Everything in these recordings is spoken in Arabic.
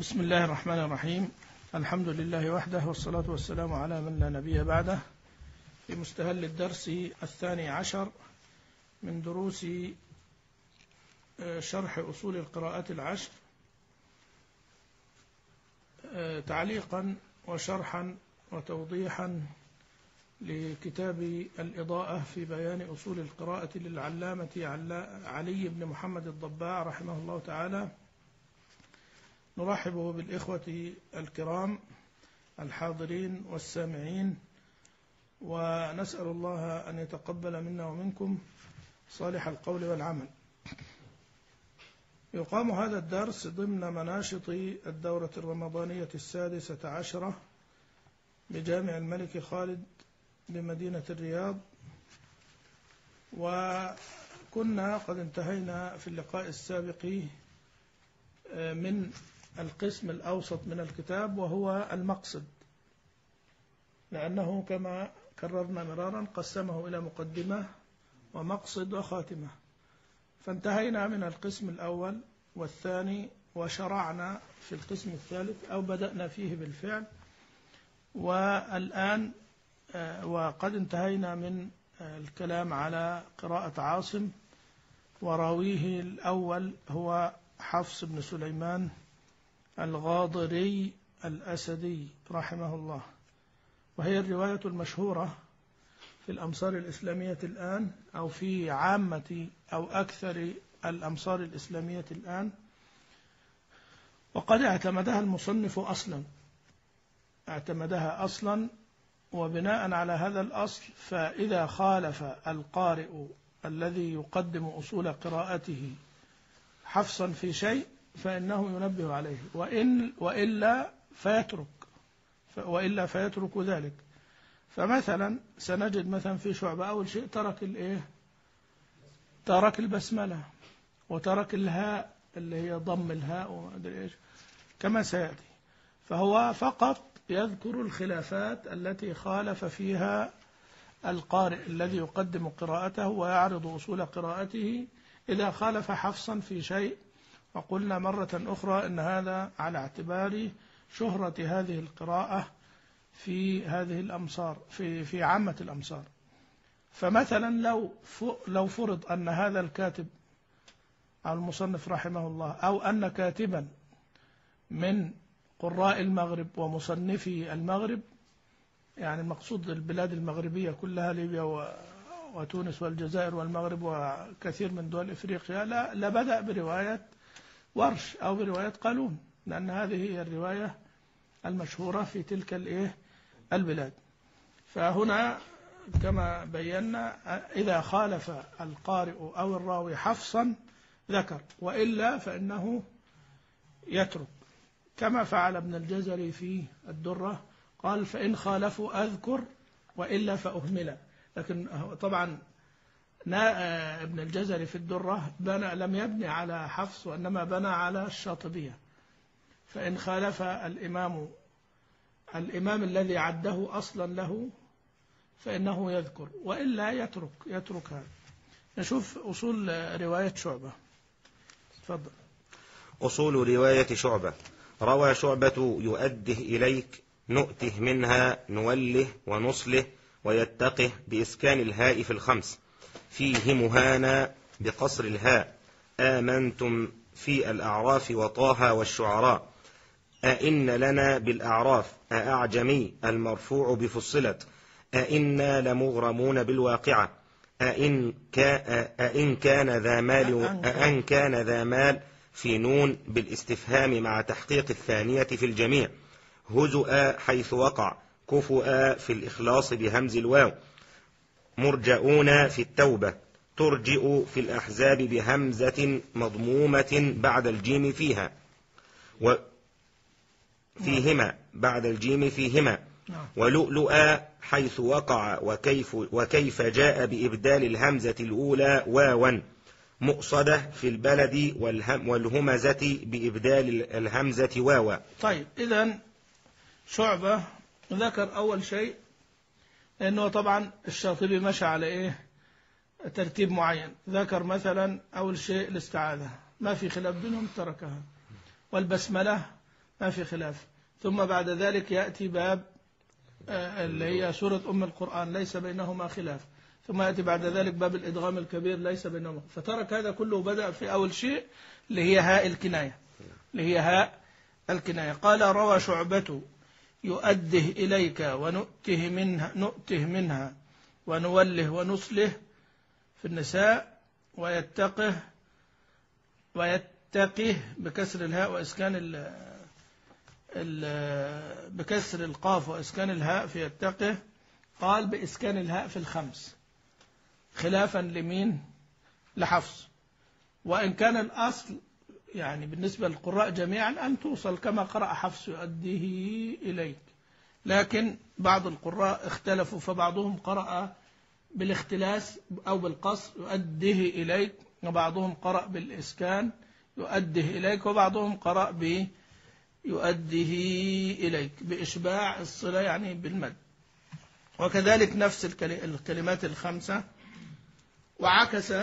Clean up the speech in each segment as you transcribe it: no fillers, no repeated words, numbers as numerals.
بسم الله الرحمن الرحيم. الحمد لله وحده، والصلاة والسلام على من لا نبي بعده. في مستهل الدرس 12 من دروس شرح أصول القراءات العشر، تعليقا وشرحا وتوضيحا لكتاب الإضاءة في بيان أصول القراءة للعلامة علي بن محمد الضباع رحمه الله تعالى. نرحب بالإخوة الكرام الحاضرين والسامعين، ونسأل الله أن يتقبل منا ومنكم صالح القول والعمل. يقام هذا الدرس ضمن مناشط الدورة الرمضانية 16 بجامع الملك خالد بمدينة الرياض، وكنا قد انتهينا في اللقاء السابق من القسم الأوسط من الكتاب، وهو المقصد، لأنه كما كررنا مرارا قسمه إلى مقدمة ومقصد وخاتمة، فانتهينا من القسم الأول والثاني وشرعنا في القسم الثالث أو بدأنا فيه بالفعل، والآن وقد انتهينا من الكلام على قراءة عاصم، وراويه الأول هو حفص بن سليمان الغاضري الأسدي رحمه الله، وهي الرواية المشهورة في الأمصار الإسلامية الآن، أو في عامة أو أكثر الأمصار الإسلامية الآن، وقد اعتمدها المصنف أصلا، وبناء على هذا الأصل فإذا خالف القارئ الذي يقدم أصول قراءته حفصا في شيء فإنه ينبه عليه، وإلا فيترك ذلك. فمثلا سنجد مثلا في شعبة أول شيء ترك البسملة، وترك الهاء اللي هي ضم الهاء ومدري إيش كما سيأتي، فهو فقط يذكر الخلافات التي خالف فيها القارئ الذي يقدم قراءته ويعرض أصول قراءته إذا خالف حفصا في شيء. وقلنا مرة أخرى أن هذا على اعتبار شهرة هذه القراءة في هذه الأمصار، في عامة الأمصار. فمثلا لو فرض أن هذا الكاتب أو المصنف رحمه الله، أو أن كاتبا من قراء المغرب ومصنفي المغرب، يعني المقصود البلاد المغربية كلها، ليبيا وتونس والجزائر والمغرب وكثير من دول إفريقيا، لبدأ برواية ورش أو برواية قالون، لأن هذه هي الرواية المشهورة في تلك البلاد. فهنا كما بينا إذا خالف القارئ أو الراوي حفصا ذكر، وإلا فإنه يترك، كما فعل ابن الجزري في الدرة، قال فإن خالفوا أذكر وإلا فأهمل. لكن طبعا ابن الجزري في الدرة لم يبني على حفص، وإنما بنى على الشاطبية. فإن خالف الإمام الذي عده أصلا له فإنه يذكر، وإلا يترك هذا. نشوف أصول رواية شعبة. تفضل. أصول رواية شعبة. روى شعبة يؤده إليك، نؤته منها، نوله ونصله، ويتقه بإسكان الهاء في الخمس، فيه مهانا بقصر الهاء، آمنتم في الأعراف وطه والشعراء، أئن لنا بالأعراف، أعجمي المرفوع بفصلت، أئنا لمغرمون بالواقعة، أئن كان ذا مال في نون بالاستفهام مع تحقيق الثانية في الجميع، هزؤا حيث وقع، كفؤا في الإخلاص بهمز الواو، مرجؤون في التوبة، ترجئ في الأحزاب بهمزة مضمومة بعد الجيم فيهما بعد الجيم فيهما، ولؤلؤا حيث وقع، وكيف جاء بإبدال الهمزة الأولى واوا، مؤصدة في البلد والهمزة بإبدال الهمزة واوا. طيب، إذن شعبة ذكر أول شيء، لأنه طبعا الشاطبي مشى على ترتيب معين. ذكر مثلا أول شيء الاستعاذة، ما في خلاف بينهم، تركها. والبسملة ما في خلاف. ثم بعد ذلك يأتي باب اللي هي سورة أم القرآن ليس بينهما خلاف. ثم يأتي بعد ذلك باب الإدغام الكبير ليس بينهما، فترك هذا كله بدأ في أول شيء اللي هي هاء الكناية، اللي هي هاء الكناية. قال روى شعبة يؤده إليك نؤته منها ونوله ونصله في النساء، ويتقه بكسر الهاء وإسكان بكسر القاف وإسكان الهاء في يتقه. قال بإسكان الهاء في الخمس خلافا لمين؟ لحفص. وإن كان الأصل يعني بالنسبة للقراء جميعا أن توصل كما قرأ حفص يؤديه إليك، لكن بعض القراء اختلفوا، فبعضهم قرأ بالاختلاس أو بالقصر يؤديه إليك، وبعضهم قرأ بالإسكان يؤديه إليك، وبعضهم قرأ يؤديه إليك بإشباع الصلة يعني بالمد. وكذلك نفس الكلمات الخمسة. وعكس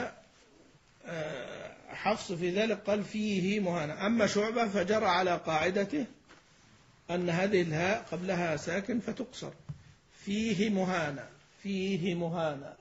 حفص في ذلك قال فيه مهانة. أما شعبة فجرى على قاعدته أن هذه الهاء قبلها ساكن فتقصر، فيه مهانة، فيه مهانة.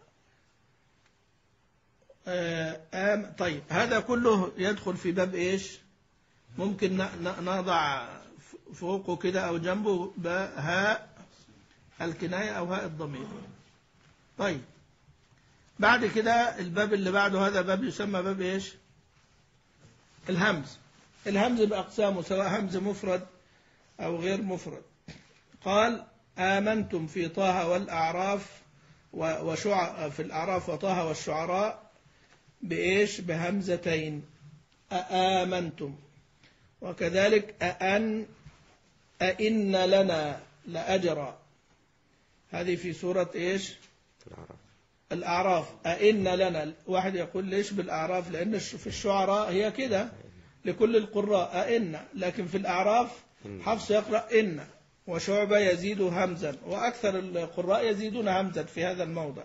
طيب هذا كله يدخل في باب إيش؟ ممكن نضع فوقه كده أو جنبه هاء الكناية أو هاء الضمير. طيب بعد كده الباب اللي بعده هذا باب يسمى باب إيش؟ الهمز. الهمز بأقسامه سواء همز مفرد أو غير مفرد. قال آمنتم في طه والأعراف في الأعراف وطه والشعراء بإيش؟ بهمزتين، آمنتم. وكذلك أئن لنا لأجرا، هذه في سورة إيش؟ الأعراف. أئن لنا، واحد يقول ليش بالأعراف؟ لأن في الشعراء هي كده لكل القراء أئن، لكن في الأعراف حفص يقرأ إن، وشعبة يزيد همزا، وأكثر القراء يزيدون همزا في هذا الموضع.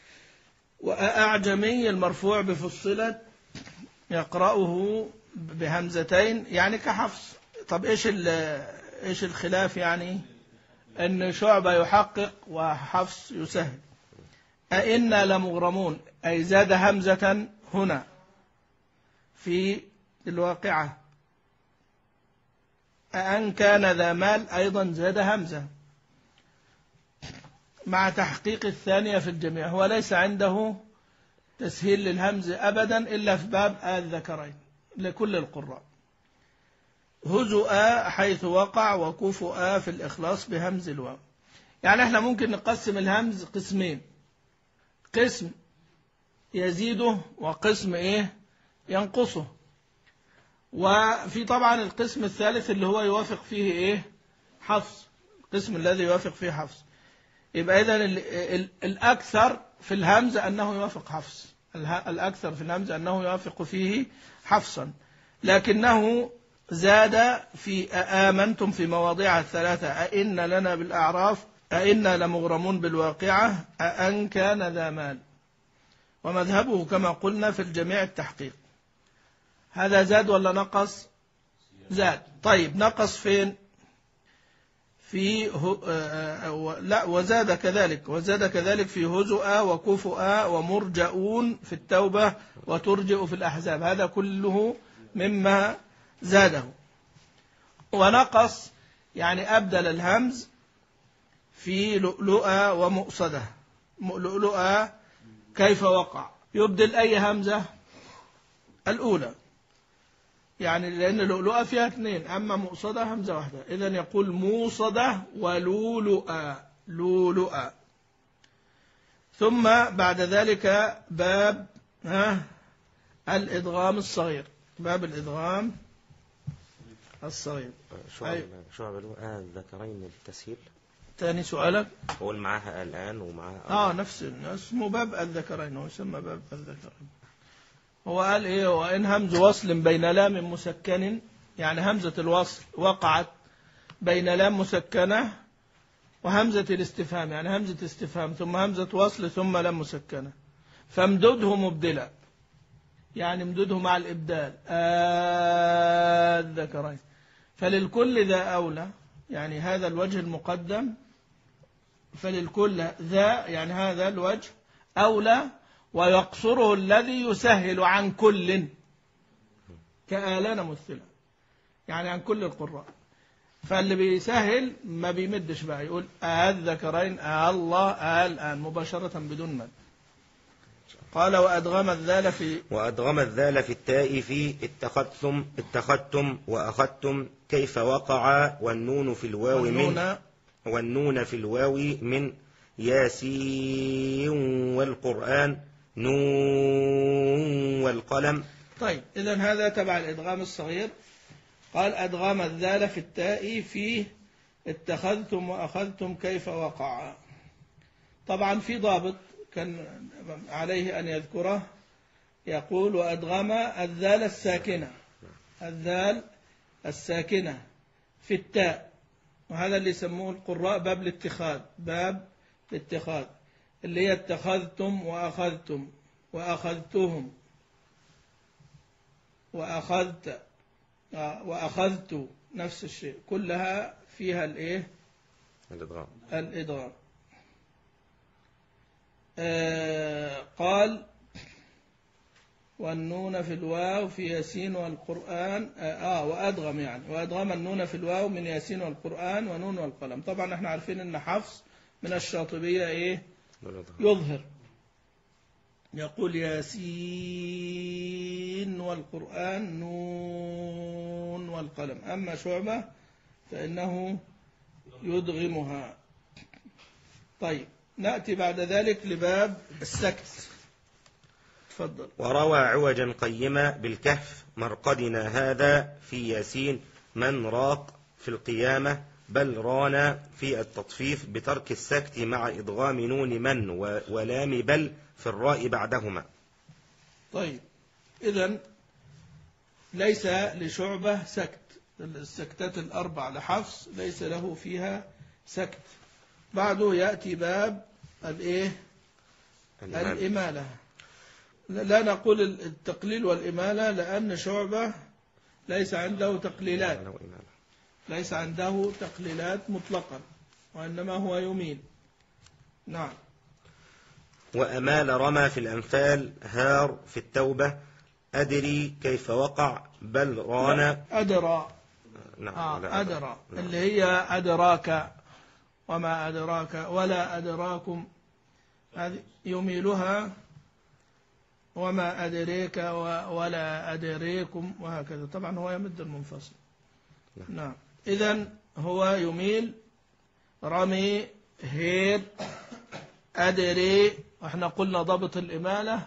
وأعجمي المرفوع بفصلت يقرأه بهمزتين يعني كحفص. طب إيش الخلاف؟ يعني أن شعبة يحقق وحفص يسهل. أئنا لمغرمون أي زاد همزة هنا في الواقعة. أن كان ذا مال أيضا زاد همزة مع تحقيق الثانية في الجميع. هو ليس عنده تسهيل للهمز أبدا إلا في باب الذكرين لكل القراء. هزؤا حيث وقع وكفؤا في الإخلاص بهمز الواو. يعني احنا ممكن نقسم الهمز قسمين، قسم يزيده وقسم ينقصه. وفي طبعا القسم الثالث اللي هو يوافق فيه حفص، القسم الذي يوافق فيه حفص. يبقى إذن الأكثر في الهمز أنه يوافق حفص، الأكثر في الهمز أنه يوافق فيه حفصا، لكنه زاد في آمنتم في مواضيع الثلاثة. أئن لنا بالأعراف، أئنا لمغرمون بالواقعة، أأن كان ذا مال. ومذهبه كما قلنا في الجميع التحقيق. هذا زاد ولا نقص؟ زاد. طيب نقص فين؟ لا وزاد كذلك في هزؤا وكفؤا ومرجؤون في التوبة وترجئ في الأحزاب، هذا كله مما زاده. ونقص يعني أبدل الهمز في لؤلؤا ومؤصدة. لؤلؤا كيف وقع؟ يبدل أي همزة؟ الأولى، يعني لأن لؤلؤة فيها اثنين، أما مؤصدة همزة واحدة، إذن يقول موصدة ولولؤة، لولؤة. ثم بعد ذلك باب الإدغام الصغير، باب الإدغام الصغير. شعب الذكرين التسهيل. ثاني سؤالك؟ قول معها الآن ومعها نفس اسمه باب الذكرين، هو يسمى باب الذكرين. هو قال وإن همز وصل بين لام مسكن، يعني همزة الوصل وقعت بين لام مسكنة وهمزة الاستفهام، يعني همزة استفهام ثم همزة وصل ثم لام مسكنة، فامدده مبدلا، يعني امدده مع الإبدال الذكرين. فللكل ذا أولى، يعني هذا الوجه المقدم فللكل ذا، يعني هذا الوجه أولى، ويقصره الذي يسهل عن كل كآلان مثلا، يعني عن كل القراء. فاللي بيسهل ما بيمدش بقى، يقول الذكرين الله الآن مباشرة بدون مد. قال وأدغم الذال في التاء في اتخذتم وأخذتم كيف وقع، والنون في الواو من ياسين والقرآن نون والقلم. طيب إذن هذا تبع الإدغام الصغير. قال أدغم الذال في التاء في اتخذتم وأخذتم كيف وقع. طبعا في ضابط كان عليه أن يذكره، يقول وأدغم الذال الساكنة في التاء، وهذا اللي يسموه القراء باب الاتخاذ، اللي هي اتخذتم وأخذتم وأخذتهم وأخذت، نفس الشيء، كلها فيها الإدغام. قال والنون في الواو في ياسين والقرآن وأدغم، يعني وأدغم النون في الواو من ياسين والقرآن ونون والقلم. طبعا احنا عارفين ان حفص من الشاطبية يظهر، يقول ياسين والقرآن نون والقلم. أما شعبة فإنه يدغمها. طيب نأتي بعد ذلك لباب السكت. تفضل. وروى عوجا قيما بالكهف مرقدنا هذا في ياسين من راق في القيامة، بل ران في التطفيف بترك السكت مع إدغام نون من ولام بل في الراء بعدهما. طيب إذن ليس لشعبة سكت، السكتات الأربع لحفص ليس له فيها سكت. بعده يأتي باب الإمالة. لا نقول التقليل والإمالة لأن شعبة ليس عنده تقليلات مطلقا، وإنما هو يميل. نعم. وأمال رمى في الأنفال، هار في التوبة، أدري كيف وقع، بل ران أدرى. نعم. أدرى اللي هي أدراك وما أدراك ولا أدراكم، هذه يميلها وما أدريك ولا أدريكم وهكذا. طبعا هو يمد المنفصل. نعم. إذن هو يميل رمي هير أدري. واحنا قلنا ضبط الإمالة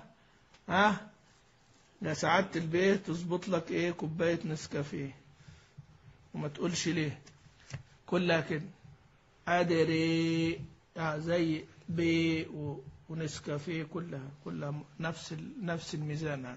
لسعادة البيت تظبط لك كوباية نسكافيه وما تقولش ليه، كلها كده أدري زي بي ونسكافيه، كلها نفس الميزان.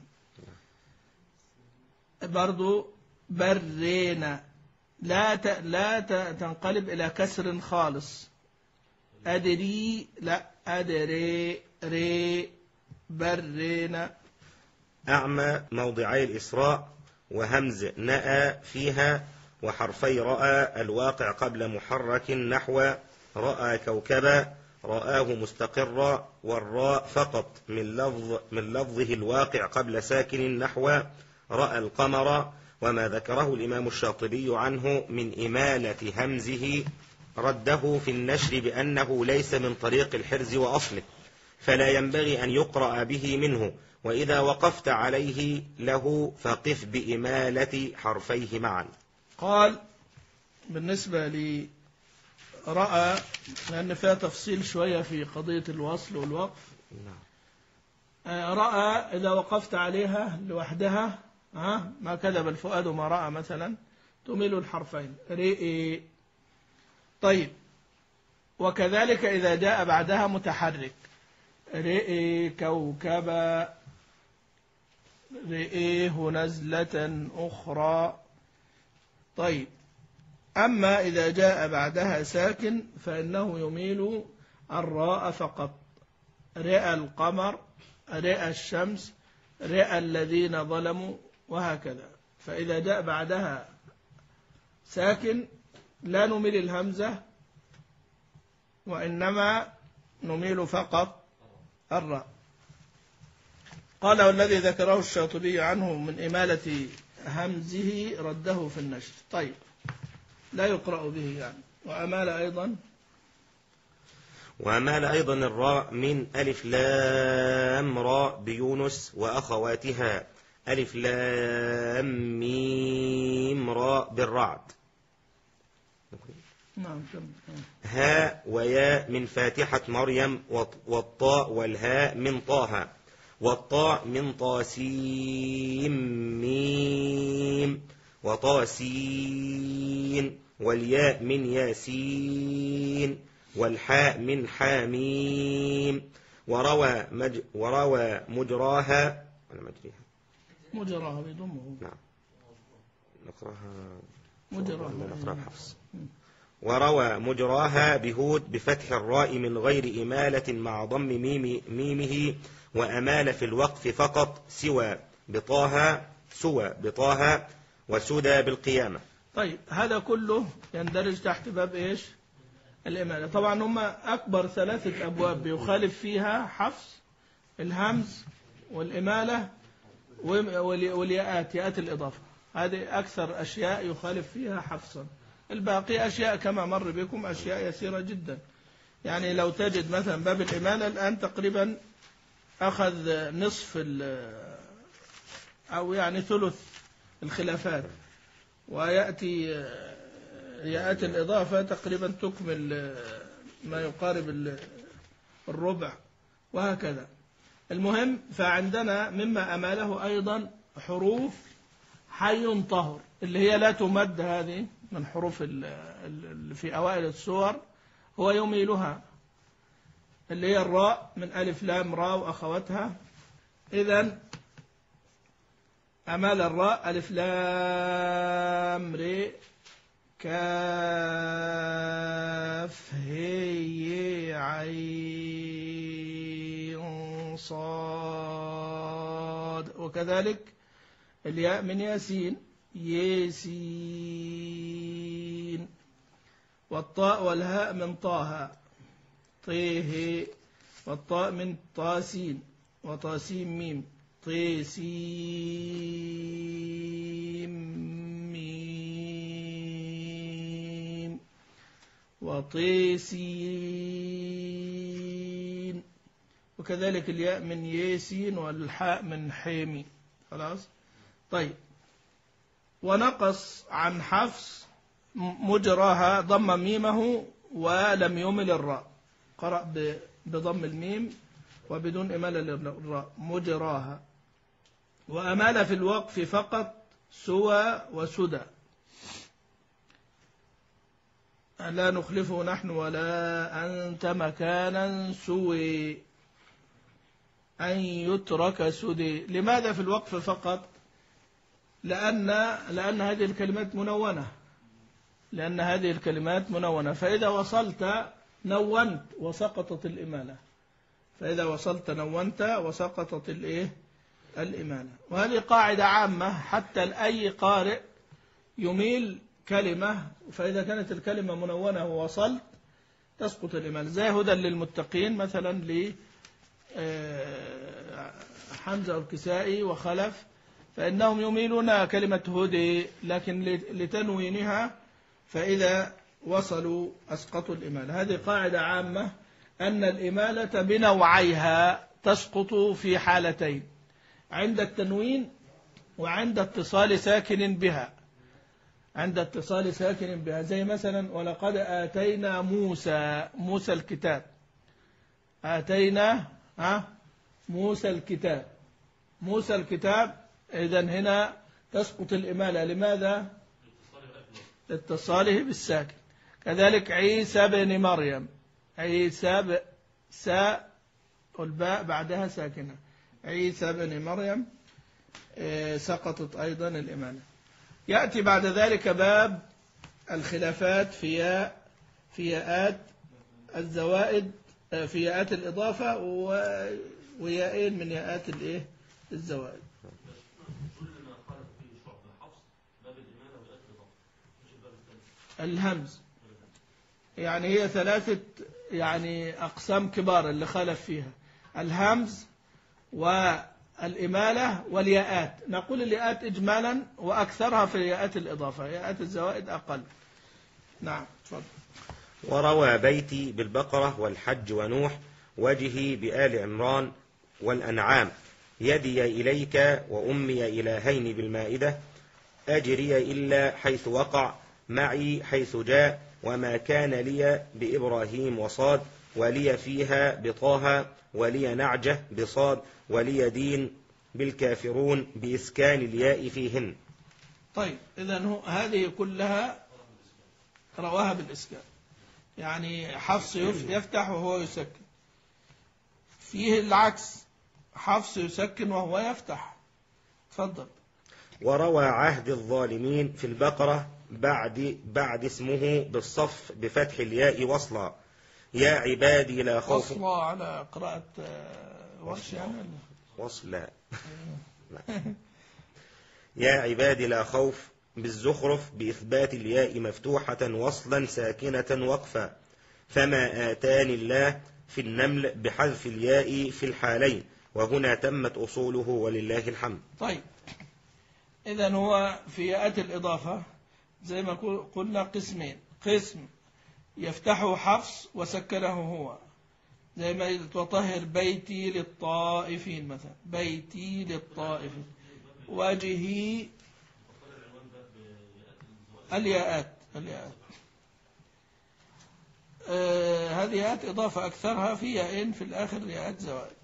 برضو برينا لا تنقلب إلى كسر خالص. أدري لا أدري ري برينا. أعمى موضعي الإسراء وهمز نأى فيها، وحرفي رأى الواقع قبل محرك نحو رأى كوكبا رآه مستقرا، والراء فقط من لفظه الواقع قبل ساكن نحو رأى القمر. وما ذكره الإمام الشاطبي عنه من إمالة همزه رده في النشر بأنه ليس من طريق الحرز وأصله، فلا ينبغي أن يقرأ به منه، وإذا وقفت عليه له فقف بإمالة حرفيه معا. قال بالنسبة لي رأى، لأن فيها تفصيل شوية في قضية الوصل والوقف. رأى إذا وقفت عليها لوحدها ما كذب الفؤاد ما رأى مثلا، تميل الحرفين رئي. طيب وكذلك إذا جاء بعدها متحرك، رئي كوكبا رئيه نزلة أخرى. طيب أما إذا جاء بعدها ساكن فإنه يميل الراء فقط، رئى القمر رئى الشمس رئى الذين ظلموا وهكذا. فإذا جاء بعدها ساكن لا نميل الهمزة، وإنما نميل فقط الراء. قال والذي ذكره الشاطبي عنه من إمالة همزه رده في النشر. طيب لا يقرأ به يعني. وأمال أيضا الراء من ألف لام راء بيونس وأخواتها ألف لام ميم راء بالرعد. نعم. ها ويا من فاتحة مريم والطاء والهاء من طه والطاء من طاسيم ميم وطاسين والياء من ياسين والحاء من حاميم وروى مجراها ولا مجراها بضمه. نعم نقراها مجراها حفص. وروى مجراها بهود بفتح الراء من غير إمالة مع ضم ميمه وأمال في الوقف فقط سوى بطه وسدى بالقيامة. طيب هذا كله يندرج تحت باب إيش؟ الإمالة. طبعا هم أكبر 3 أبواب بيخالف فيها حفص: الهمز والإمالة والياءات، ياءات الإضافة. هذه أكثر أشياء يخالف فيها حفصا. الباقي أشياء كما مر بكم أشياء يسيرة جدا. يعني لو تجد مثلا باب الإمالة الآن تقريبا أخذ نصف أو يعني ثلث الخلافات، ويأتي ياءات الإضافة تقريبا تكمل ما يقارب الربع، وهكذا. المهم فعندنا مما أماله أيضا حروف حي طهر، اللي هي لا تمد، هذه من حروف اللي في أوائل السور هو يميلها، اللي هي الراء من ألف لام راء وأخواتها. إذن أمال الراء ألف لام ر كاف هي عين صاد، وكذلك الياء من ياسين ياسين، والطاء والهاء من طه طيه، والطاء من طاسين وطاسين ميم طيسين ميم وطيسين، وكذلك الياء من ياسين والحاء من حيمي. خلاص. طيب ونقص عن حفص مجراها ضم ميمه ولم يمل الراء، قرأ بضم الميم وبدون إمالة للراء مجراها. وأمال في الوقف فقط سوى وسدى، لا نخلفه نحن ولا أنت مكانا سوي، أن يترك سدي. لماذا في الوقف فقط؟ لأن هذه الكلمات منونة، فإذا وصلت نونت وسقطت الإمالة، وسقطت الإمالة. وهذه قاعدة عامة حتى لأي قارئ يميل كلمة، فإذا كانت الكلمة منونة ووصلت تسقط الإمالة، زي هدى للمتقين مثلا لحمزة والكسائي وخلف، فإنهم يميلون كلمة هدي لكن لتنوينها، فإذا وصلوا أسقطوا الإمالة. هذه قاعدة عامة أن الإمالة بنوعيها تسقط في حالتين: عند التنوين وعند اتصال ساكن بها. زي مثلا ولقد آتينا موسى الكتاب، آتينا موسى الكتاب، إذن هنا تسقط الإمالة. لماذا؟ اتصاله بالساكن. كذلك عيسى بن مريم، ساء والباء بعدها ساكنة، عيسى بن مريم سقطت أيضا الإمالة. يأتي بعد ذلك باب الخلافات في ياءات الزوائد، في ياءات الإضافة وياءين من ياءات الزوائد. الهمز، يعني هي ثلاثة يعني أقسام كبار اللي خالف فيها: الهمز والإمالة والياءات. نقول الياءات إجمالا وأكثرها في ياءات الإضافة، ياءات الزوائد أقل. نعم تفضل. وروى بيتي بالبقرة والحج ونوح، وجهي بآل عمران والأنعام، يدي إليك وأمي إلهين بالمائدة، أجري إلا حيث وقع، معي حيث جاء، وما كان لي بإبراهيم وصاد، ولي فيها بطه، ولي نعجة بصاد، ولي دين بالكافرون بإسكان الياء فيهن. طيب إذن هذه كلها رواها بالإسكان، يعني حفص يفتح وهو يسكن. فيه العكس، حفص يسكن وهو يفتح. تفضل. وروى عهد الظالمين في البقرة بعد اسمه بالصف بفتح الياء وصلا، يا عبادي لا خوف. وصلا على قراءة ورش يعني وصلا. يا عبادي لا خوف بالزخرف بإثبات الياء مفتوحة وصلا ساكنة وقفا، فما آتاني الله في النمل بحذف الياء في الحالين، وهنا تمت أصوله ولله الحمد. طيب إذن هو في ياءات الإضافة زي ما قلنا قسمين: قسم يفتحه حفص وسكنه هو، زي ما وطهر بيتي للطائفين مثلا، بيتي للطائفين. وجهي الياءات هذه ياءات إضافة أكثرها في ياءين في الآخر ياءات زوائد.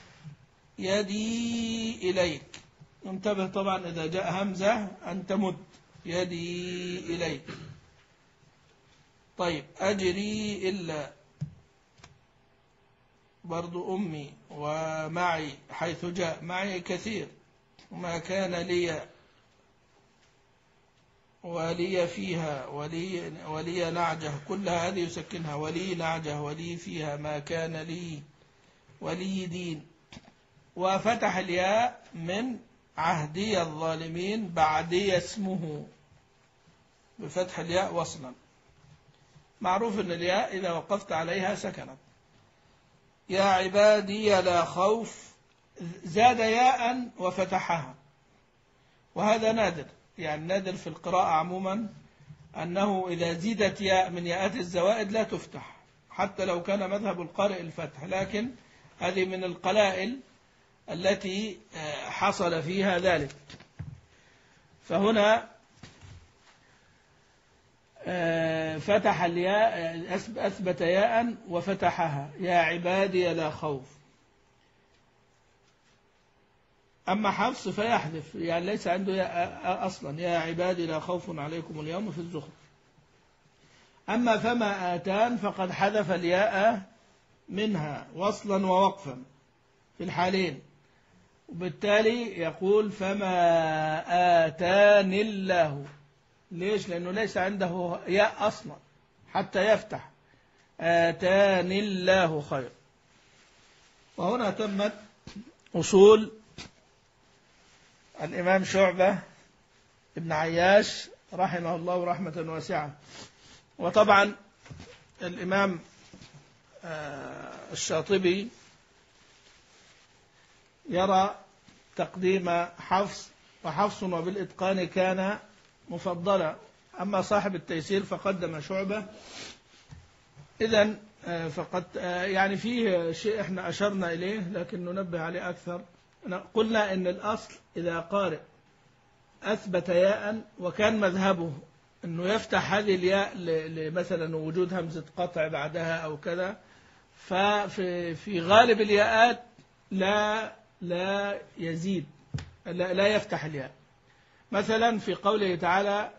يدي إليك، انتبه طبعا إذا جاء همزة أن تمد، يدي إليك. طيب أجري إلا برضو أمي، ومعي حيث جاء، معي كثير، وما كان لي، ولي فيها، ولي نعجة، كلها هذه يسكنها، ولي نعجة، ولي فيها، ما كان لي، ولي دين. وفتح الياء من عهدي الظالمين بعدي اسمه بفتح الياء وصلا. معروف أن الياء إذا وقفت عليها سكنت. يا عبادي لا خوف، زاد ياء وفتحها، وهذا نادر، يعني نادر في القراءة عموما أنه إذا زيدت ياء من ياءات الزوائد لا تفتح، حتى لو كان مذهب القارئ الفتح، لكن هذه من القلائل التي حصل فيها ذلك. فهنا فتح الياء، أثبت ياء وفتحها، يا عبادي لا خوف. أما حفص فيحذف، يعني ليس عنده ياء أصلا، يا عبادي لا خوف عليكم اليوم في الزخرف. أما فما آتان فقد حذف الياء منها وصلا ووقفا في الحالين، وبالتالي يقول فما آتاني الله. ليش؟ لأنه ليس عنده ياء أصلا حتى يفتح، آتاني الله خير. وهنا تمت أصول الإمام شعبة ابن عياش رحمه الله رحمة واسعة. وطبعا الإمام الشاطبي يرى تقديم حفص، وحفص وبالإتقان كان مفضلا. أما صاحب التيسير فقدم شعبة. إذن فقد يعني فيه شيء احنا أشرنا إليه لكن ننبه عليه أكثر. قلنا إن الأصل إذا قارئ أثبت ياء وكان مذهبه أنه يفتح هذه الياء مثلا وجود همزة قطع بعدها أو كذا، ففي غالب الياءات لا يزيد، لا يفتح الياء. مثلا في قوله تعالى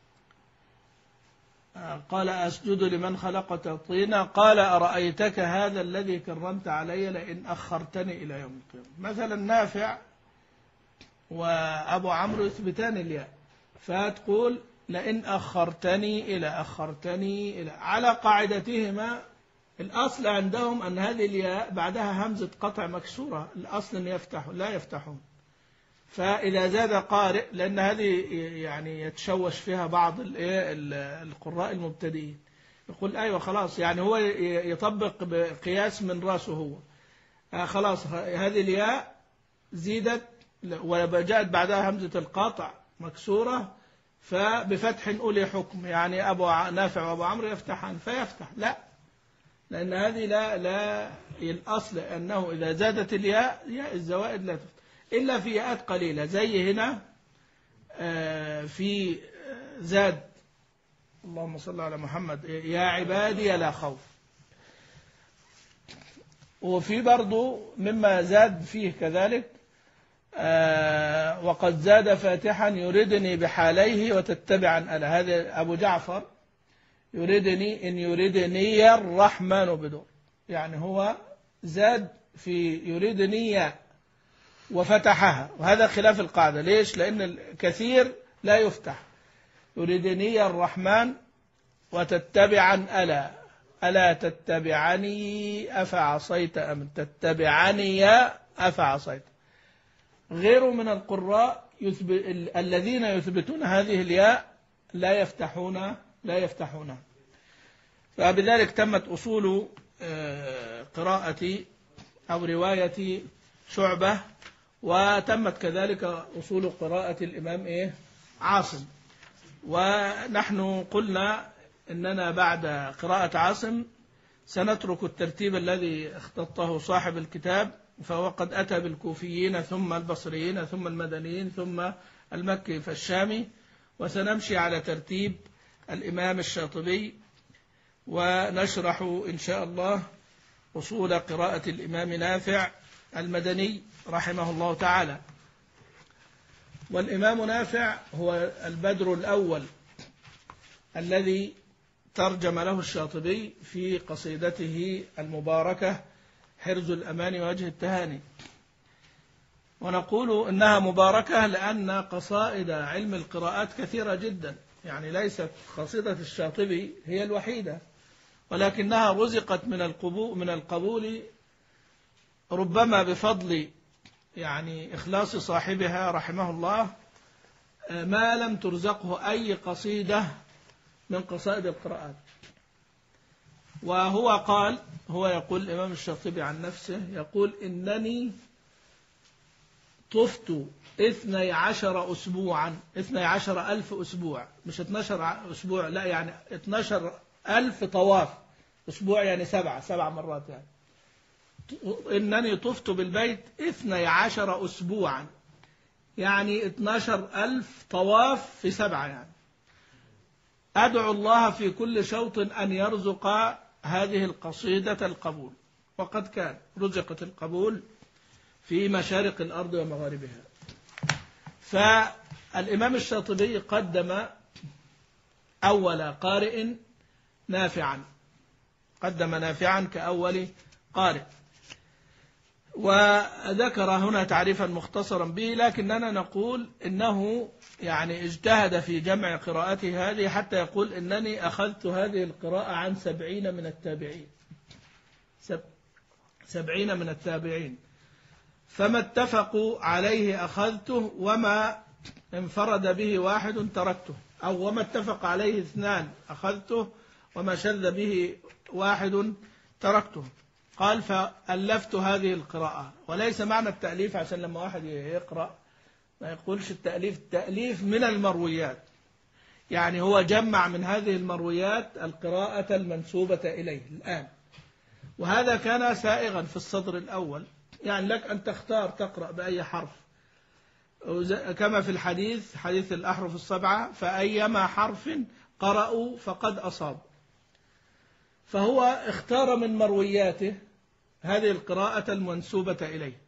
قال أسجد لمن خلقت طينا، قال أرأيتك هذا الذي كرمت علي لئن أخرتني إلى يوم القيامة. مثلا نافع وأبو عمرو يثبتان الياء، فتقول لئن أخرتني إلى على قاعدتهما. الأصل عندهم أن هذه الياء بعدها همزة قطع مكسورة، الأصل أن يفتحوا لا يفتحون. فإذا زاد قارئ، لأن هذه يعني يتشوش فيها بعض القراء المبتدئين، يقول أيوة خلاص، يعني هو يطبق بقياس من رأسه هو. خلاص هذه الياء زيدت وجاءت بعدها همزة القاطع مكسورة، فبفتح أولي حكم، يعني أبو نافع وأبو عمرو يفتحان فيفتح، لا، لأن هذه لا الأصل أنه إذا زادت الياء الزوائد لا تفتح إلا في ياءات قليلة، زي هنا في زاد اللهم صل على محمد يا عبادي لا خوف. وفي برضو مما زاد فيه كذلك وقد زاد فاتحا يردني بحاليه وتتبعا ألا، هذا أبو جعفر يردني إن يردني الرحمن بدون، يعني هو زاد في يردني وفتحها، وهذا خلاف القاعدة. ليش؟ لأن الكثير لا يفتح. يردني الرحمن وتتبعا ألا، ألا تتبعني أفعصيت أم تتبعني أفعصيت. غير من القراء الذين يثبتون هذه الياء لا يفتحونها. فبذلك تمت أصول قراءة أو رواية شعبة، وتمت كذلك أصول قراءة الإمام عاصم. ونحن قلنا إننا بعد قراءة عاصم سنترك الترتيب الذي اختطه صاحب الكتاب، فهو قد أتى بالكوفيين ثم البصريين ثم المدنيين ثم المكي فالشامي، وسنمشي على ترتيب الإمام الشاطبي، ونشرح إن شاء الله أصول قراءة الإمام نافع المدني رحمه الله تعالى. والإمام نافع هو البدر الأول الذي ترجم له الشاطبي في قصيدته المباركة حرز الأمان ووجه التهاني. ونقول إنها مباركة لأن قصائد علم القراءات كثيرة جدا، يعني ليست قصيدة الشاطبي هي الوحيدة، ولكنها رزقت من القبول ربما بفضل يعني إخلاص صاحبها رحمه الله ما لم ترزقه أي قصيدة من قصائد القراءات. هو يقول الإمام الشاطبي عن نفسه، يقول إنني طفت 12 أسبوعا، 12,000 أسبوع، مش 12 أسبوع، لا، يعني 12,000 طواف، أسبوع يعني 7 مرات، يعني إنني طفت بالبيت 12 أسبوعا، يعني 12,000 طواف في 7، يعني أدعو الله في كل شوط أن يرزق هذه القصيدة القبول، وقد كان رزقت القبول في مشارق الأرض ومغاربها. فالإمام الشاطبي قدم أول قارئ نافعا، قدم نافعا كأول قارئ، وذكر هنا تعريفا مختصرا به، لكننا نقول إنه يعني اجتهد في جمع قراءته هذه حتى يقول إنني أخذت هذه القراءة عن 70 من التابعين، 70 من التابعين، فما اتفقوا عليه أخذته، وما انفرد به واحد تركته، أو وما اتفق عليه 2 أخذته، وما شذ به واحد تركته. قال فألفت هذه القراءة، وليس معنى التأليف عشان لما واحد يقرأ ما يقولش التأليف من المرويات، يعني هو جمع من هذه المرويات القراءة المنسوبة إليه الآن، وهذا كان سائغا في الصدر الأول، يعني لك أن تختار تقرأ بأي حرف، كما في الحديث، حديث الأحرف 7، فأيما حرف قرأوا فقد أصاب، فهو اختار من مروياته هذه القراءة المنسوبة إليه.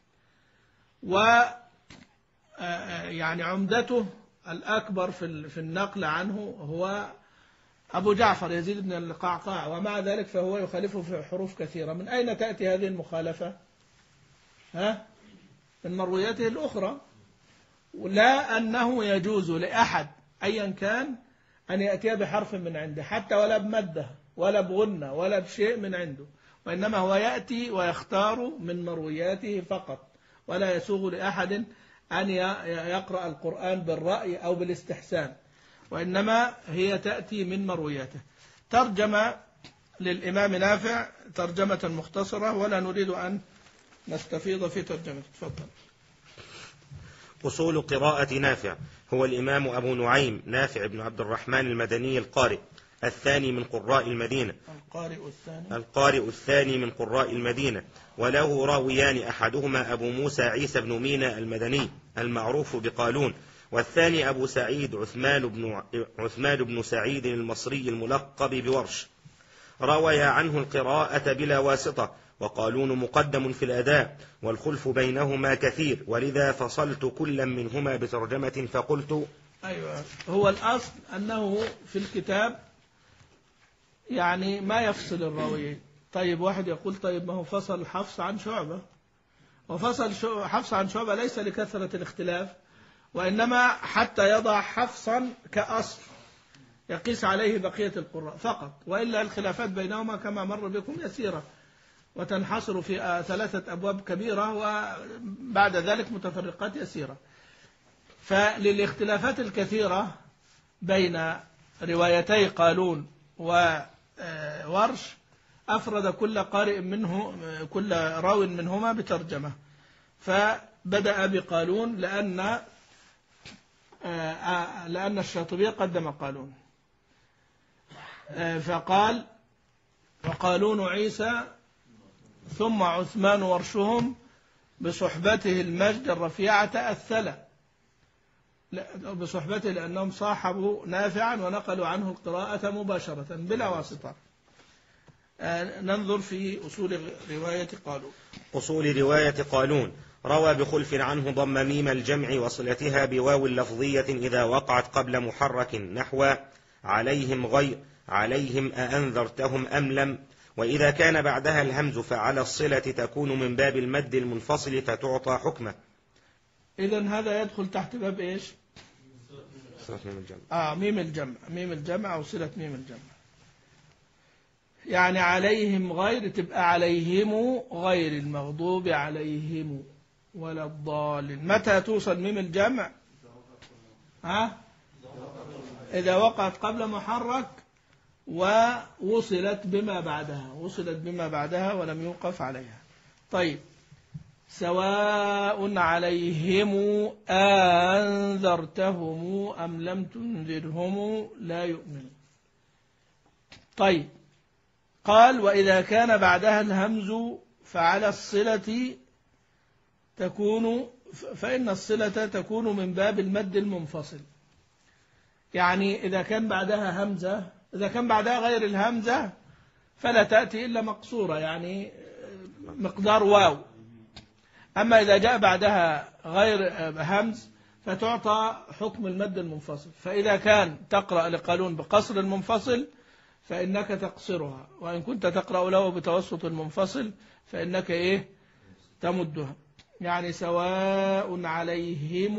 ويعني عمدته الأكبر في النقل عنه هو أبو جعفر يزيد بن القعقاع، ومع ذلك فهو يخالفه في حروف كثيرة. من أين تأتي هذه المخالفة؟ من مروياته الأخرى، لا أنه يجوز لأحد أيا كان أن يأتي بحرف من عنده، حتى ولا بمده ولا بغنة ولا بشيء من عنده، وإنما هو يأتي ويختار من مروياته فقط، ولا يسوغ لأحد أن يقرأ القرآن بالرأي أو بالاستحسان، وإنما هي تأتي من مروياته. ترجمة للإمام نافع ترجمة مختصرة، ولا نريد أن نستفيض في ترجمة. تفضل. أصول قراءة نافع. هو الإمام أبو نعيم نافع بن عبد الرحمن المدني القارئ الثاني من قراء المدينة، القارئ الثاني من قراء المدينة، وله راويان، أحدهما أبو موسى عيسى بن مينا المدني المعروف بقالون، والثاني أبو سعيد عثمان بن سعيد المصري الملقب بورش. روي عنه القراءة بلا واسطة، وقالون مقدم في الأداء، والخلف بينهما كثير، ولذا فصلت كلا منهما بترجمة فقلت. أيوة، هو الأصل أنه في الكتاب يعني ما يفصل الراويين. طيب واحد يقول طيب ما هو فصل حفص عن شعبة، وفصل حفص عن شعبة ليس لكثرة الاختلاف، وإنما حتى يضع حفصا كأصل يقيس عليه بقية القراء فقط، وإلا الخلافات بينهما كما مر بكم يسيرة، وتنحصر في 3 أبواب كبيرة، وبعد ذلك متفرقات يسيرة. فللاختلافات الكثيرة بين روايتي قالون وورش أفرد كل قارئ منه كل راو منهما بترجمة. فبدأ بقالون لأن الشاطبي قدم قالون، فقال وقالون عيسى ثم عثمان ورشهم بصحبته المجد الرفيعة أثلا، بصحبته لأنهم صاحبوا نافعا ونقلوا عنه القراءة مباشرة بلا واسطة. ننظر في أصول رواية قالون. أصول رواية قالون. روى بخلف عنه ضم ميم الجمع وصلتها بواو لفظية إذا وقعت قبل محرك، نحو عليهم غير عليهم أأنذرتهم أم لم، وإذا كان بعدها الهمز فعلى الصلة تكون من باب المد المنفصل فتعطى حكمه. إذن هذا يدخل تحت باب إيش؟ ميم الجمع. ميم الجمع، ميم الجمع أو صلة ميم الجمع. يعني عليهم غير تبقى عليهم غير المغضوب عليهم ولا الضالين. متى توصل ميم الجمع؟ إذا وقعت قبل محرك ووصلت بما بعدها ولم يوقف عليها. طيب، سواء عليهم أنذرتهم أم لم تنذرهم لا يؤمنون. طيب، قال وإذا كان بعدها الهمز فعلى الصلة تكون، فإن الصلة تكون من باب المد المنفصل. يعني إذا كان بعدها همزة، إذا كان بعدها غير الهمزة فلا تأتي إلا مقصورة، يعني مقدار واو. أما إذا جاء بعدها غير همز فتعطى حكم المد المنفصل. فإذا كان تقرأ لقالون بقصر المنفصل فإنك تقصرها، وإن كنت تقرأ له بتوسط المنفصل فإنك تمدها. يعني سواء عليهم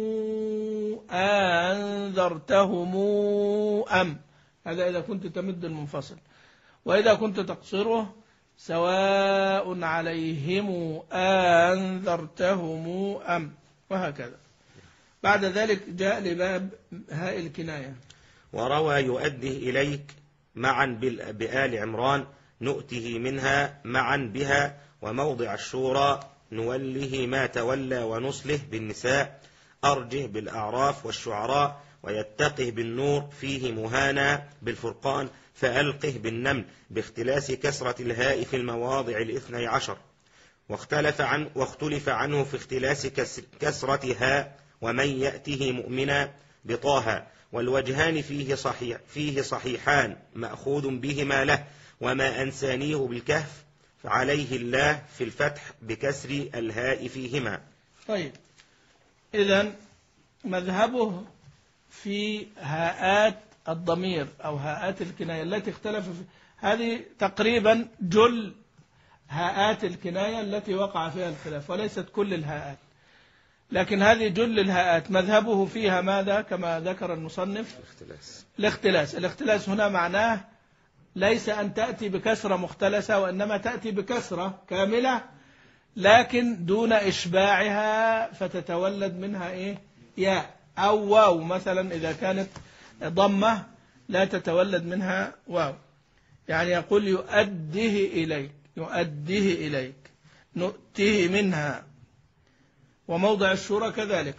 أنذرتهم أم، هذا إذا كنت تمد المنفصل. وإذا كنت تقصره سواء عليهم أنذرتهم أم، وهكذا. بعد ذلك جاء لباب هاء الكناية. وروى يؤديه إليك معا بآل عمران نؤته منها معا بها، وموضع الشورى نوله ما تولى، ونصله بالنساء أرجه بالأعراف والشعراء، ويتقه بالنور فيه مهانا بالفرقان، فألقه بالنمل باختلاس كسرة الهاء في المواضع 12. واختلف عنه في اختلاس كسرة هاء ومن يأته مؤمنا بطاها، والوجهان فيه صحيحان مأخوذ بهما له، وما أنسانيه بالكهف فعليه الله في الفتح بكسر الهاء فيهما. طيب، إذن مذهبه في هاءات الضمير أو هاءات الكناية التي اختلف هذه تقريبا جل هاءات الكناية التي وقع فيها الخلاف، وليست كل الهاءات، لكن هذه جل الهاءات. مذهبه فيها ماذا؟ كما ذكر المصنف الاختلاس هنا معناه ليس أن تأتي بكسرة مختلسة، وإنما تأتي بكسرة كاملة لكن دون إشباعها فتتولد منها إيه؟ ياء أو واو مثلا. إذا كانت ضمة لا تتولد منها واو. يعني يقول يؤديه إليك، يؤديه إليك، نؤتيه منها. وموضع الشورى كذلك،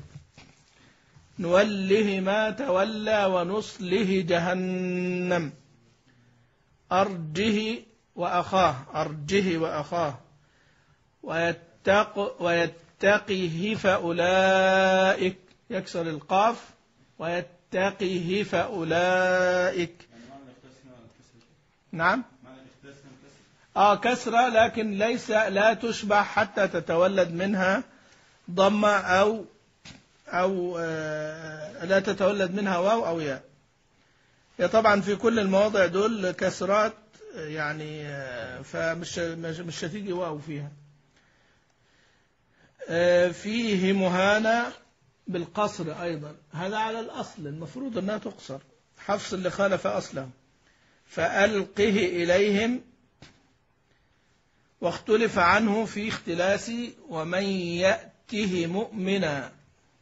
نوله ما تولى ونصله جهنم. أرجه وأخاه، أرجه وأخاه. ويتقه فأولئك، يكسر القاف، ويتقه فأولئك. نعم كسرة، لكن ليس لا تشبع حتى تتولد منها ضمة أو لا تتولد منها واو أو ياء. هي طبعا في كل المواضع دول كسرات يعني، فمش هتيجي واو فيها. فيه مهانة بالقصر أيضا، هذا على الأصل المفروض أنها تقصر. حفص اللي خالف أصله. فألقه إليهم، واختلف عنه في اختلاس ومن يأته مؤمنا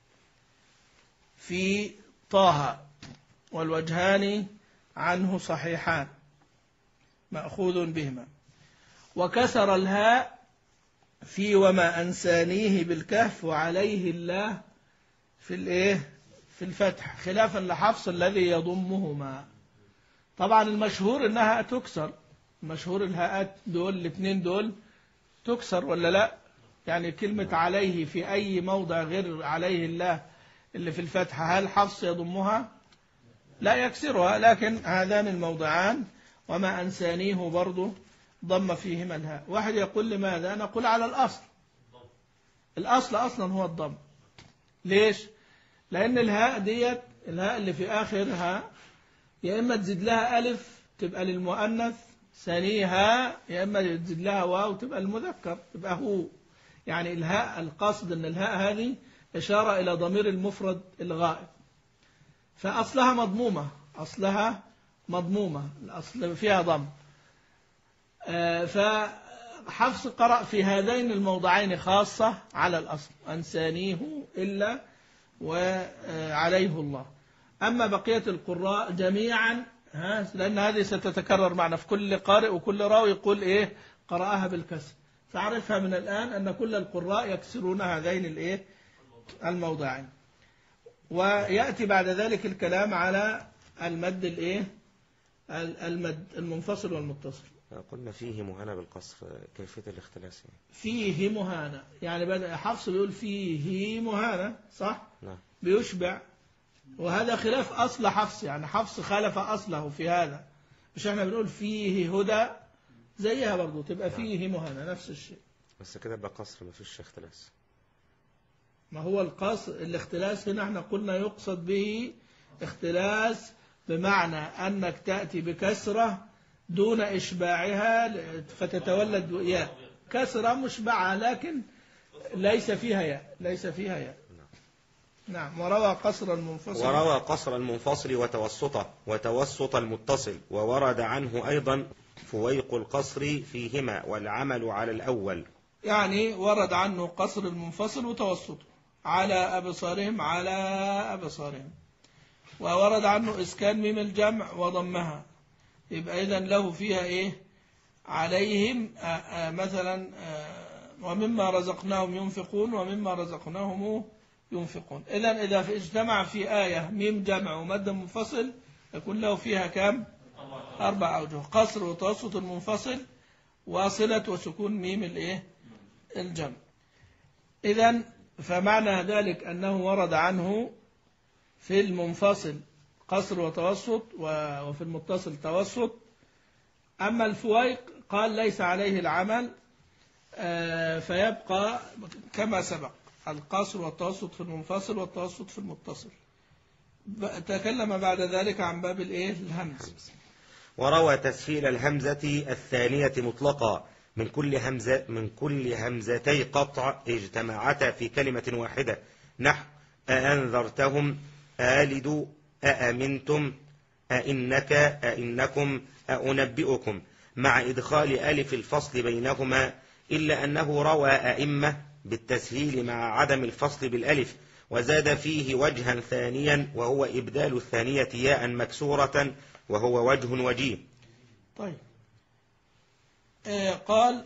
في طه، والوجهان عنه صحيحان مأخوذ بهما. وكسر الهاء في وما أنسانيه بالكهف وعليه الله في الفتح، خلافا لحفص الذي يضمهما. طبعا المشهور انها تكسر، مشهور الهاءات دول الاثنين دول تكسر ولا لا؟ يعني كلمة عليه في أي موضع غير عليه الله اللي في الفتحة، هل حفص يضمها؟ لا يكسرها، لكن هذان الموضعان وما أنسانيه برضو ضم فيهما الهاء. واحد يقول لماذا؟ نقول على الأصل، الأصل أصلا هو الضم. ليش؟ لأن الهاء ديت، الهاء اللي في آخرها يا إما تزيد لها ألف تبقى للمؤنث ثانيها، يا إما تزيد لها واو تبقى للمذكر تبقى هو. يعني الهاء القصد أن الهاء هذه إشارة إلى ضمير المفرد الغائب، فأصلها مضمومة، أصلها مضمومة، الأصل فيها ضم. فحفص قرأ في هذين الموضعين خاصة على الأصل، أنسانيه إلا وعليه الله. أما بقية القراء جميعا لأن هذه ستتكرر معنا في كل قارئ وكل راوي يقول قرأها بالكسر، فعرفها من الآن أن كل القراء يكسرون هذين الموضعين. ويأتي بعد ذلك الكلام على المد المد المنفصل والمتصل. قلنا فيه مهانة بالقصر، كيفية الاختلاس فيه مهانة، يعني بدأ حفص بيقول فيه مهانة، صح؟ نعم. بيشبع، وهذا خلاف أصل حفص، يعني حفص خالف أصله في هذا. مش احنا بنقول فيه هدى، زيها برضو تبقى فيه مهانة، نفس الشيء. بس كده يبقى قصر، ما فيش اختلاس. ما هو القصر الاختلاس هنا احنا قلنا يقصد به اختلاس بمعنى أنك تأتي بكسرة دون إشباعها فتتولد ياء، كسرة مشبعة لكن ليس فيها ياء، ليس فيها ياء. نعم. وروى قصر المنفصل، وروى قصر المنفصل وتوسط المتصل. وورد عنه أيضا فويق القصر فيهما والعمل على الأول. يعني ورد عنه قصر المنفصل وتوسطه على أبصارهم، على أبصارهم. وورد عنه إسكان ميم الجمع وضمها، يبقى إذن له فيها عليهم مثلا ومما رزقناهم ينفقون ومما رزقناهم ينفقون. إذن إذا اجتمع في آية ميم جمع ومد منفصل يكون له فيها كم؟ 4 أوجه: قصر وتوسط المنفصل واصلة وسكون ميم الجمع. إذن فمعنى ذلك أنه ورد عنه في المنفصل قصر وتوسط وفي المتصل توسط. أما الفويق قال ليس عليه العمل، فيبقى كما سبق القصر والتوسط في المنفصل والتوسط في المتصل. تكلم بعد ذلك عن باب الهمز. وروى تسهيل الهمزة الثانية مطلقا من كل همزتي قطع اجتمعتا في كلمة واحدة، نحو أأنذرتهم، آلد، أأمنتم، أئنك، أئنكم، أأنبئكم، مع إدخال ألف الفصل بينهما إلا أنه روى أئمة بالتسهيل مع عدم الفصل بالألف، وزاد فيه وجها ثانيا وهو إبدال الثانية ياء مكسورة، وهو وجه وجيه. طيب قال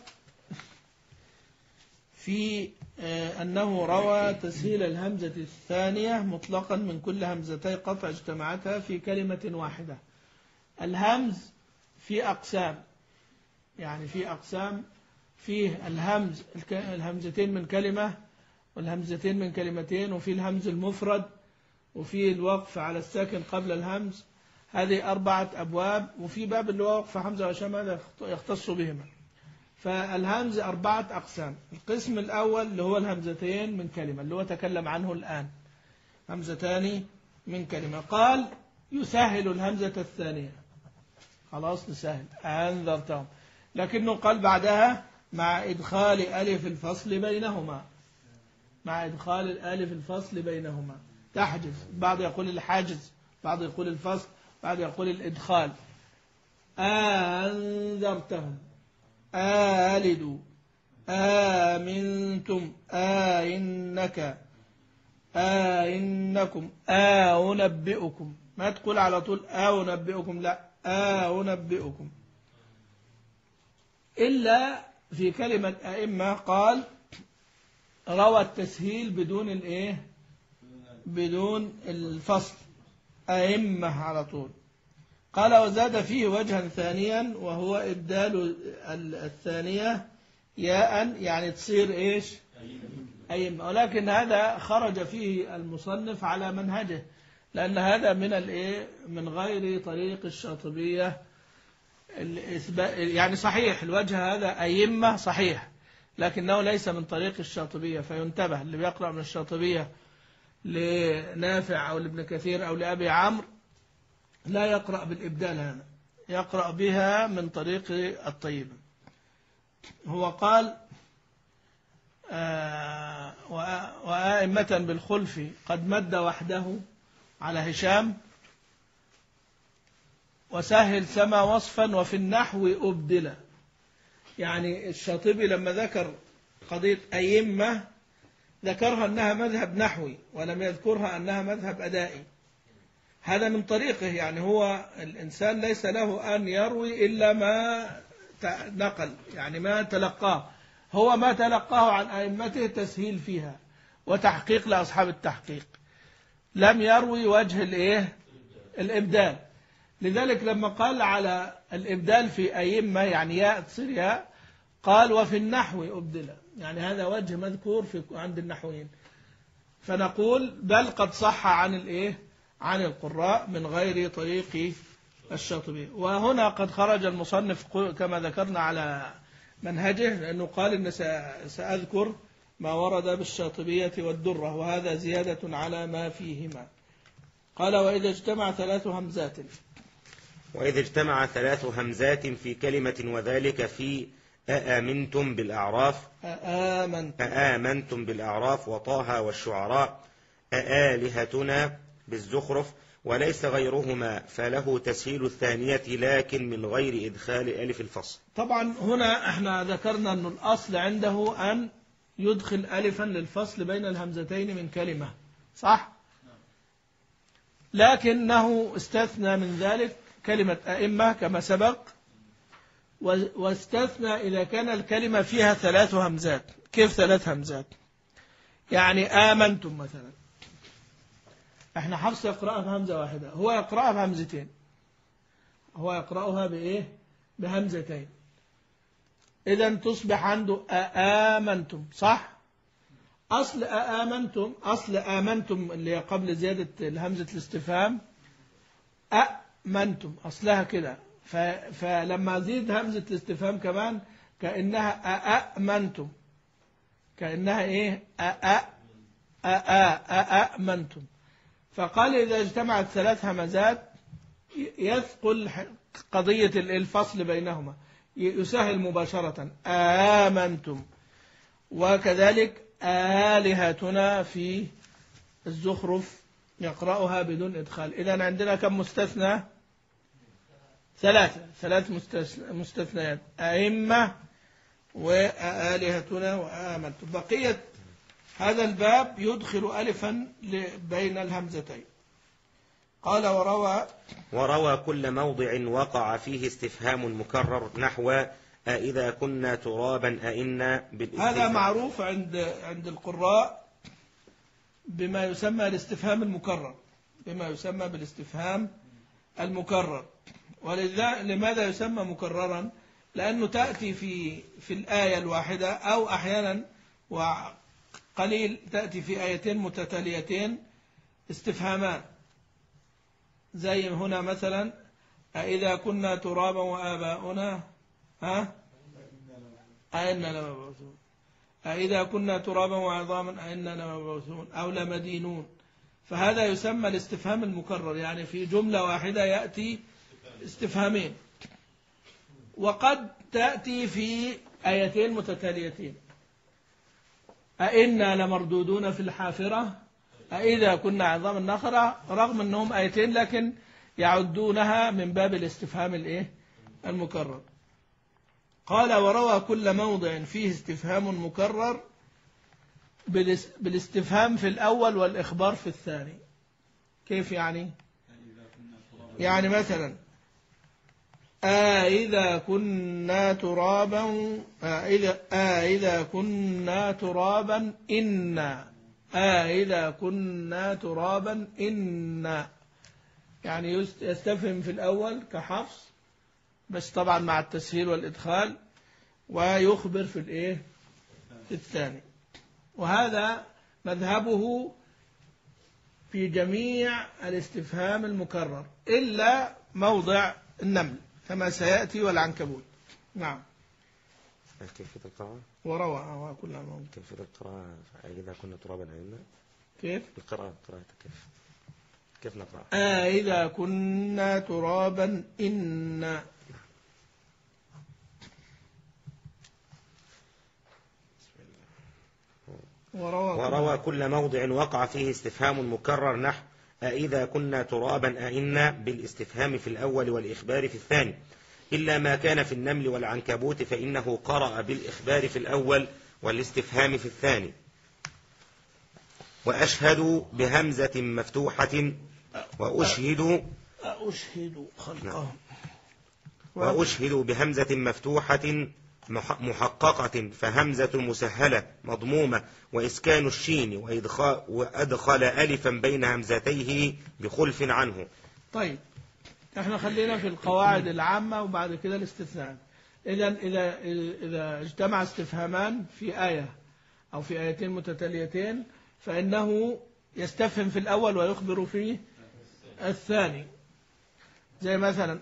في أنه روى تسهيل الهمزة الثانية مطلقا من كل همزتي قطع اجتمعتها في كلمة واحدة. الهمز في أقسام، يعني في أقسام، فيه الهمزتين من كلمة والهمزتين من كلمتين، وفي الهمز المفرد، وفي الوقف على الساكن قبل الهمز. هذه 4 أبواب، وفي باب اللي هو وقف حمزة وشام هذا يختص بهما. فالهمز 4 أقسام. القسم الأول اللي هو الهمزتين من كلمة اللي هو تكلم عنه الآن، همزتان من كلمة. قال يسهل الهمزة الثانية، خلاص نسهل أنذرتهم، لكنه قال بعدها مع إدخال ألف الفصل بينهما، مع إدخال الألف الفصل بينهما تحجز. بعض يقول الحاجز، بعض يقول الفصل، بعض يقول الإدخال. أنذرتهم، آلدوا، آمنتم، إنك، إنكم، أنبئكم. ما تقول على طول أنبئكم، لا، أنبئكم. إلا في كلمة أئمة قال روى التسهيل بدون الإيه، بدون الفصل، أئمة على طول. قال وزاد فيه وجها ثانيا وهو إبدال الثانية ياء، يعني تصير إيش، أئمة. ولكن هذا خرج فيه المصنف على منهجه، لأن هذا من الإيه، من غير طريق الشاطبية. يعني صحيح الوجه هذا أئمة صحيح، لكنه ليس من طريق الشاطبية. فينتبه اللي بيقرأ من الشاطبية لنافع أو لابن كثير أو لأبي عمرو لا يقرأ بالإبدال، هذا يقرأ بها من طريق الطيبة. هو قال وآئمة بالخلف قد مد وحده على هشام، وسهل سما وصفا وفي النحو أبدل. يعني الشاطبي لما ذكر قضية أئمة ذكرها أنها مذهب نحوي، ولم يذكرها أنها مذهب أدائي. هذا من طريقه، يعني هو الإنسان ليس له أن يروي إلا ما نقل، يعني ما تلقاه. هو ما تلقاه عن أئمته تسهيل فيها وتحقيق لأصحاب التحقيق، لم يروي وجه الإيه، الإبدال. لذلك لما قال على الإبدال في أئمة يعني ياء تصير ياء، قال وفي النحو أبدل، يعني هذا وجه مذكور في عند النحويين. فنقول بل قد صح عن الإيه، عن القراء من غير طريق الشاطبي. وهنا قد خرج المصنف كما ذكرنا على منهجه، لأنه قال إن سأذكر ما ورد بالشاطبية والدرة، وهذا زيادة على ما فيهما. قال وإذا اجتمع 3 همزات، وإذا اجتمع 3 همزات في كلمة، وذلك في أآمنتم بالأعراف، أآمنتم بالأعراف وطه والشعراء، أآلهتنا بالزخرف، وليس غيرهما فله تسهيل الثانية لكن من غير إدخال ألف الفصل. طبعا هنا احنا ذكرنا أن الأصل عنده أن يدخل ألفا للفصل بين الهمزتين من كلمة، صح؟ لكنه استثنى من ذلك كلمة أئمة كما سبق، واستثنى إذا كان الكلمة فيها 3 همزات. كيف 3 همزات؟ يعني آمنتم مثلا، احنا حفص يقرأها بهمزة واحدة، هو يقرأها بهمزتين، هو يقرأها بإيه؟ بهمزتين. إذن تصبح عنده آمنتم، صح؟ أصل آمنتم، أصل آمنتم اللي قبل زيادة الهمزة الاستفهام أمنتم، أصلها كده. فلما زيد همزة الاستفهام كمان كأنها أأمنتم، كأنها إيه؟ أأمنتم. فقال إذا اجتمعت 3 همزات يثقل قضية الفصل بينهما، يسهل مباشرة آمنتم. وكذلك آلهتنا في الزخرف يقرأها بدون إدخال. إذن عندنا كم مستثنى؟ 3 مستثنيات: أئمة وآلهتنا وآمنت. بقية هذا الباب يدخل ألفا بين الهمزتين. قال وروى كل موضع وقع فيه استفهام مكرر نحو أإذا كنا ترابا أئنا بالاستفهام. هذا معروف عند القراء بما يسمى الاستفهام المكرر، بما يسمى بالاستفهام المكرر. ولماذا يسمى مكررا؟ لأنه تأتي في الآية الواحدة، أو أحيانا وقليل تأتي في آيتين متتاليتين استفهامان، زي هنا مثلا أإذا كنا ترابا وآباؤنا أئنا لمبعوثون، أإذا كنا ترابا وعظاما أئنا لمبعوثون أو لمدينون. فهذا يسمى الاستفهام المكرر، يعني في جملة واحدة يأتي استفهامين. وقد تأتي في آيتين متتاليتين، أئنا لمردودون في الحافرة، أإذا كنا عظاما نخرة، رغم أنهم آيتين لكن يعدونها من باب الاستفهام المكرر. قال وروى كل موضع فيه استفهام مكرر بالاستفهام في الأول والإخبار في الثاني. كيف يعني؟ يعني مثلا إذا كنا ترابا إذا كنا ترابا إنا إذا كنا ترابا إنا، يعني يستفهم في الأول كحفص، بس طبعا مع التسهيل والإدخال، ويخبر في الثاني. وهذا مذهبه في جميع الاستفهام المكرر إلا موضع النمل كما سيأتي والعنكبوت. نعم. كيفية القراءة؟ وروى كل موضع. كيفية القراءة إذا كنا ترابا أئنا؟ كيف؟ القراءة كيف نقرأ؟ إذا كنا ترابا إنا. وروى كل موضع وقع فيه استفهام مكرر نحو أإذا كنا ترابا أئنا بالاستفهام في الأول والإخبار في الثاني، إلا ما كان في النمل والعنكبوت فإنه قرأ بالإخبار في الأول والاستفهام في الثاني. وأشهد بهمزة مفتوحة وأشهد خلقهم وأشهد بهمزة مفتوحة محققة فهمزة مسهلة مضمومة وإسكان الشين وأدخل ألفا بين همزتيه بخلف عنه. طيب احنا خلينا في القواعد العامة وبعد كده الاستثناء. إذا اجتمع استفهامان في آية أو في آيتين متتاليتين فإنه يستفهم في الأول ويخبر في الثاني، زي مثلا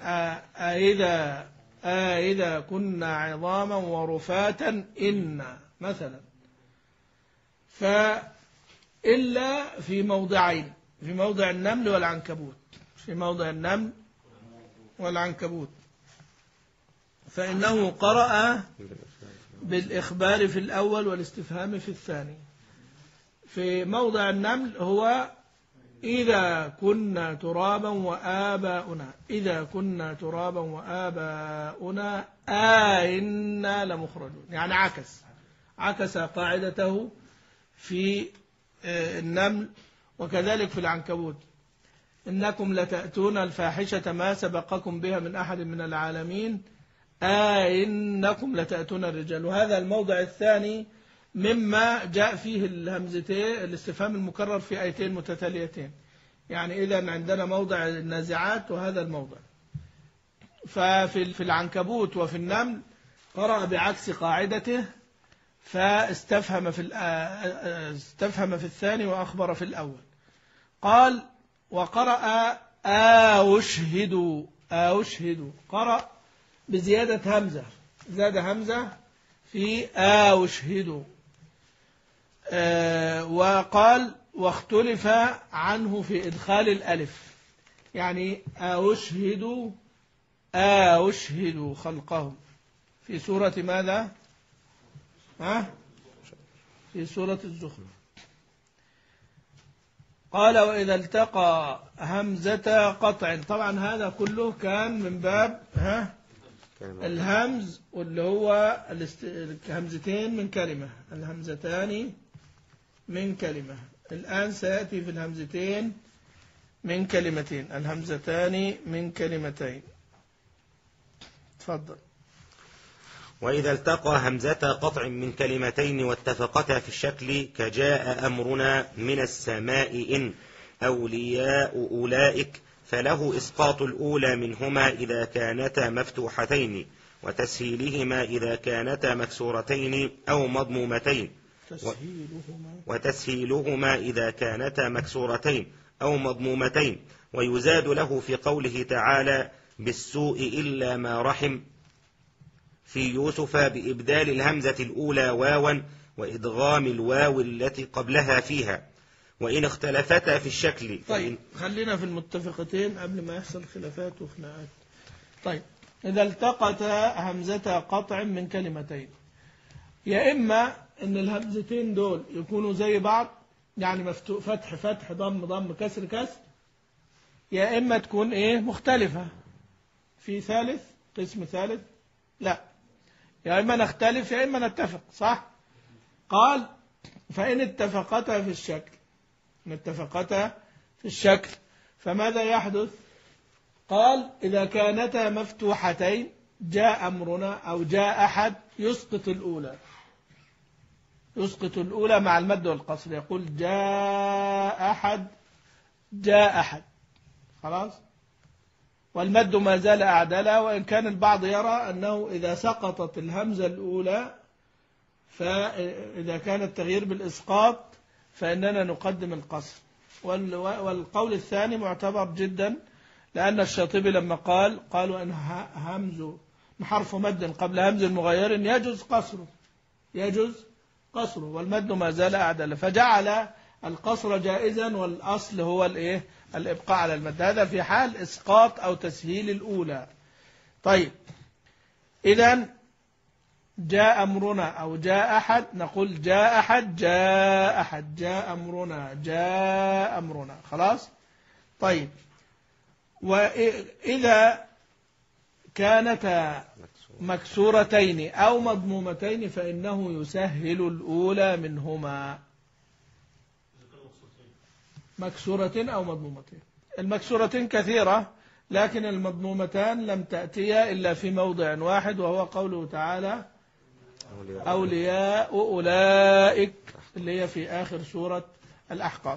إذا كنا عظاما ورفاتا إنا مثلا. فإلا في موضعين، في موضع النمل والعنكبوت، في موضع النمل والعنكبوت فإنه قرأ بالإخبار في الأول والاستفهام في الثاني. في موضع النمل هو إذا كنا ترابا وآباؤنا، إذا كنا ترابا وآباؤنا إنا لمخرجون، يعني عكس قاعدته في النمل. وكذلك في العنكبوت إنكم لتأتون الفاحشة ما سبقكم بها من أحد من العالمين إنكم لتأتون الرجال. وهذا الموضع الثاني مما جاء فيه الهمزتين الاستفهام المكرر في آيتين متتاليتين. يعني إذا عندنا موضع النازعات وهذا الموضع. ففي العنكبوت وفي النمل قرأ بعكس قاعدته فاستفهم في الثاني وأخبر في الأول. قال وقرأ أشهد قرأ بزيادة همزة، زاد همزة في أشهد. وقال واختلف عنه في إدخال الألف، يعني أشهد خلقهم في سورة ماذا؟ في سورة الزخرف. قال وإذا التقى همزة قطع، طبعا هذا كله كان من باب الهمز واللي هو همزتين من كلمة، الهمزتان من كلمة. الآن سيأتي في الهمزتين من كلمتين، الهمزتان من كلمتين. تفضل. وإذا التقى همزة قطع من كلمتين واتفقتا في الشكل كجاء أمرنا من السماء إن أولياء أولئك، فله إسقاط الأولى منهما إذا كانتا مفتوحتين، وتسهيلهما إذا كانتا مكسورتين أو مضمومتين، وتسهيلهما إذا كانتا مكسورتين أو مضمومتين. ويزاد له في قوله تعالى بالسوء إلا ما رحم في يوسف بإبدال الهمزة الأولى واوا وإدغام الواو التي قبلها فيها، وإن اختلفتا في الشكل. طيب خلينا في المتفقتين قبل ما يحصل خلافات وخناقات. طيب إذا التقتا همزة قطع من كلمتين، يا إما أن الهمزتين دول يكونوا زي بعض، يعني مفتوح فتح فتح ضم ضم كسر كسر، يا إما تكون إيه مختلفة. في ثالث قسم ثالث؟ لا، يا إما نختلف يا إما نتفق، صح؟ قال فإن اتفقتا في الشكل، إن اتفقتا في الشكل فماذا يحدث؟ قال إذا كانتا مفتوحتين جاء أمرنا أو جاء أحد يسقط الأولى، يسقط الأولى مع المد والقصر، يقول جاء أحد جاء أحد، خلاص. والمد ما زال أعدلا، وإن كان البعض يرى أنه إذا سقطت الهمزة الأولى فإذا كان التغيير بالإسقاط فإننا نقدم القصر. والقول الثاني معتبر جدا، لأن الشاطبي لما قالوا أن همز حرف مد قبل همز مغير يجوز قصره، يجوز قصره، والمد ما زال أعدل، فجعل القصر جائزا والأصل هو الإيه؟ الإبقاء على المد. هذا في حال إسقاط أو تسهيل الأولى. طيب إذن جاء أمرنا أو جاء أحد، نقول جاء أحد جاء أحد، جاء أمرنا جاء أمرنا، خلاص. طيب وإذا كانتا مكسورتين أو مضمومتين فإنه يسهل الأولى منهما. مكسورتين أو مضمومتين، المكسورتين كثيرة لكن المضمومتان لم تأتيا إلا في موضع واحد، وهو قوله تعالى أولياء أولئك، اللي هي في آخر سورة الأحقاف.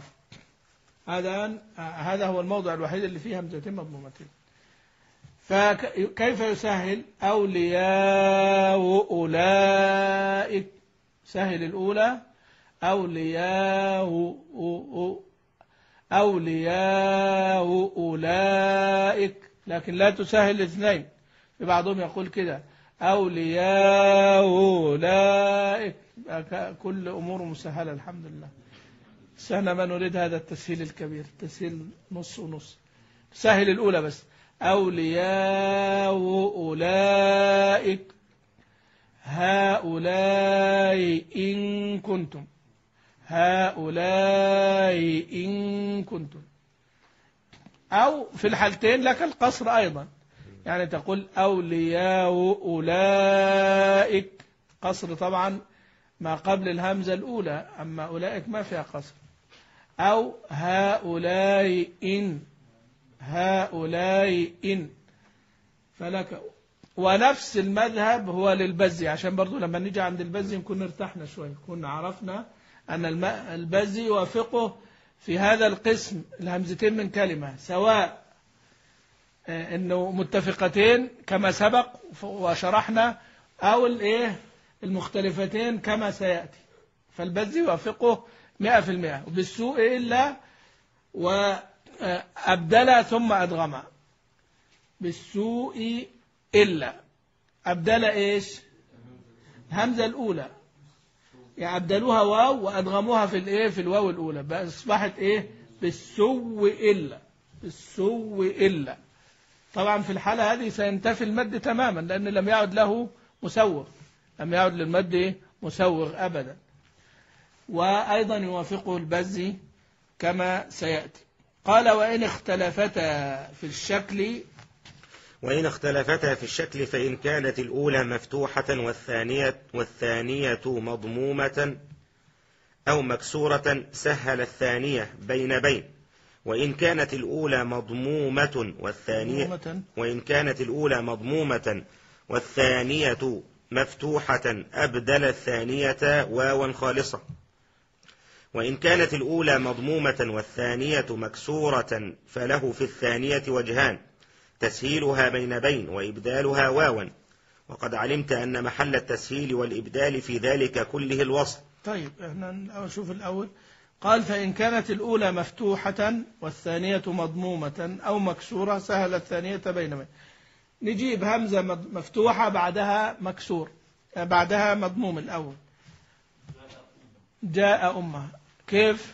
هذا هو الموضع الوحيد اللي فيه همزتين مضمومتين. فكيف يسهل؟ أولياء أولئك، سهل الأولى، أولياء أولئك، لكن لا تسهل الاثنين. في بعضهم يقول كده أولياء أولئك، كل أمور مسهلة الحمد لله. سهنا ما نريد هذا التسهيل الكبير، تسهيل نص ونص، سهل الأولى بس. أولياء أولئك هؤلاء إن كنتم، هؤلاء إن كنتم. أو في الحالتين لك القصر أيضا، يعني تقول أولياء أولئك، قصر طبعا ما قبل الهمزة الأولى، أما أولئك ما فيها قصر. أو هؤلاء إن، هؤلاء إن، فلك. ونفس المذهب هو للبزي، عشان برضو لما نيجي عند البزي نكون ارتحنا شوي، كنا عرفنا أن البزي يوافقه في هذا القسم الهمزتين من كلمة، سواء أنه متفقتين كما سبق وشرحنا، أو المختلفتين كما سيأتي. فالبزي يوافقه 100%، وبالسوء إلا وأبدل ثم أدغم، بالسوء إلا أبدل إيش؟ الهمزة الأولى، يعني أبدلوها واو وأدغموها في الواو الأولى، أصبحت بالسوء إلا، بالسوء إلا. طبعا في الحالة هذه سينتفي المد تماما، لأن لم يعد له مسوغ، لم يعد للمد مسوغ أبدا. وأيضا يوافقه البزي كما سيأتي. قال وإن اختلفتا في الشكل، وإن اختلفتا في الشكل فإن كانت الأولى مفتوحة والثانية مضمومة أو مكسورة سهل الثانية بين بين، وإن كانت الأولى مضمومة والثانية مفتوحة أبدل الثانية واوا خالصة، وإن كانت الأولى مضمومة والثانية مكسورة فله في الثانية وجهان، تسهيلها بين بين وإبدالها واوا، وقد علمت أن محل التسهيل والإبدال في ذلك كله الوصل. طيب احنا نشوف الأول. قال فإن كانت الأولى مفتوحة والثانية مضمومة أو مكسورة سهل الثانية بين بين. نجيب همزة مفتوحة بعدها مكسور بعدها مضموم الأول. جاء أمه. كيف؟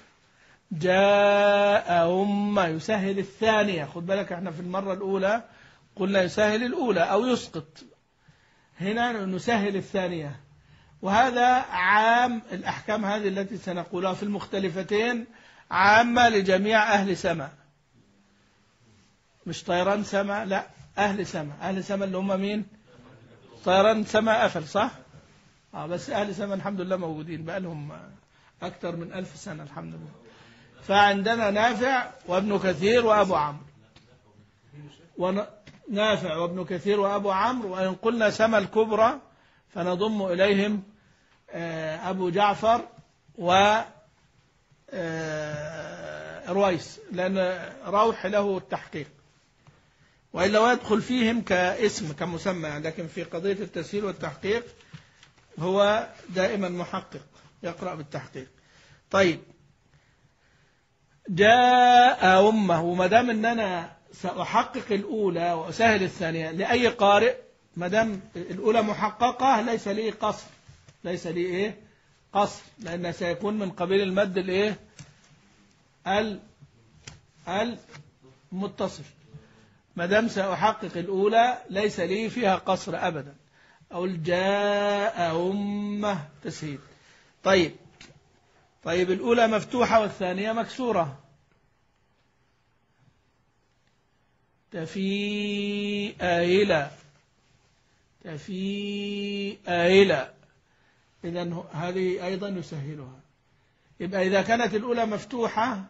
جاء أمه يسهل الثانية. خد بالك احنا في المرة الأولى قلنا يسهل الأولى أو يسقط، هنا نسهل الثانية. وهذا عام، الأحكام هذه التي سنقولها في المختلفتين عامة لجميع أهل سماء، مش طيران سماء، لا أهل سماء. أهل سماء اللي هم مين؟ طيران سماء قفل صح؟ بس أهل سماء الحمد لله موجودين بقى لهم أكثر من 1000 سنة الحمد لله. فعندنا نافع وابن كثير وأبو عمرو، نافع وابن كثير وأبو عمرو. وإن قلنا سما الكبرى فنضم إليهم أبو جعفر و رويس، لأن روح له التحقيق، وإلا يدخل فيهم كاسم كمسمى، لكن في قضية التسهيل والتحقيق هو دائما محقق يقرأ بالتحقيق. طيب جاء أمه، وما دام أن أنا سأحقق الأولى وأسهل الثانية لأي قارئ، ما دام الأولى محققة ليس لي قصر، ليس لي إيه قصر، لأنه سيكون من قبيل المد الإيه المتصل. ما دام سأحقق الأولى ليس لي فيها قصر أبدا. أو جاء أمه تسهيل. طيب الأولى مفتوحة والثانية مكسورة. تفيئة إذن هذه أيضا يسهلها. يبقى إذا كانت الأولى مفتوحة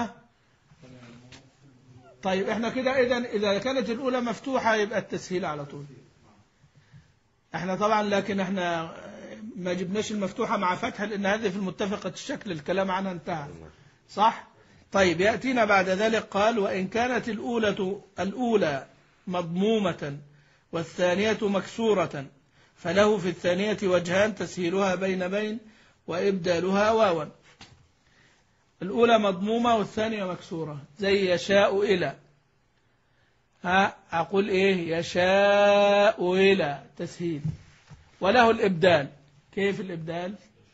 طيب احنا كده إذا كانت الأولى مفتوحة يبقى التسهيل على طول. احنا طبعا لكن احنا ما جبناش المفتوحة مع فتحة، لأن هذه في المتفقة الشكل الكلام عنها انتهى صح. طيب يأتينا بعد ذلك قال وإن كانت الأولى مضمومة والثانية مكسورة فله في الثانية وجهان، تسهيلها بين بين وإبدالها واوا. الأولى مضمومة والثانية مكسورة، زي يشاء إلى، أقول إيه يشاء إلى تسهيل، وله الإبدال. كيف الإبدال؟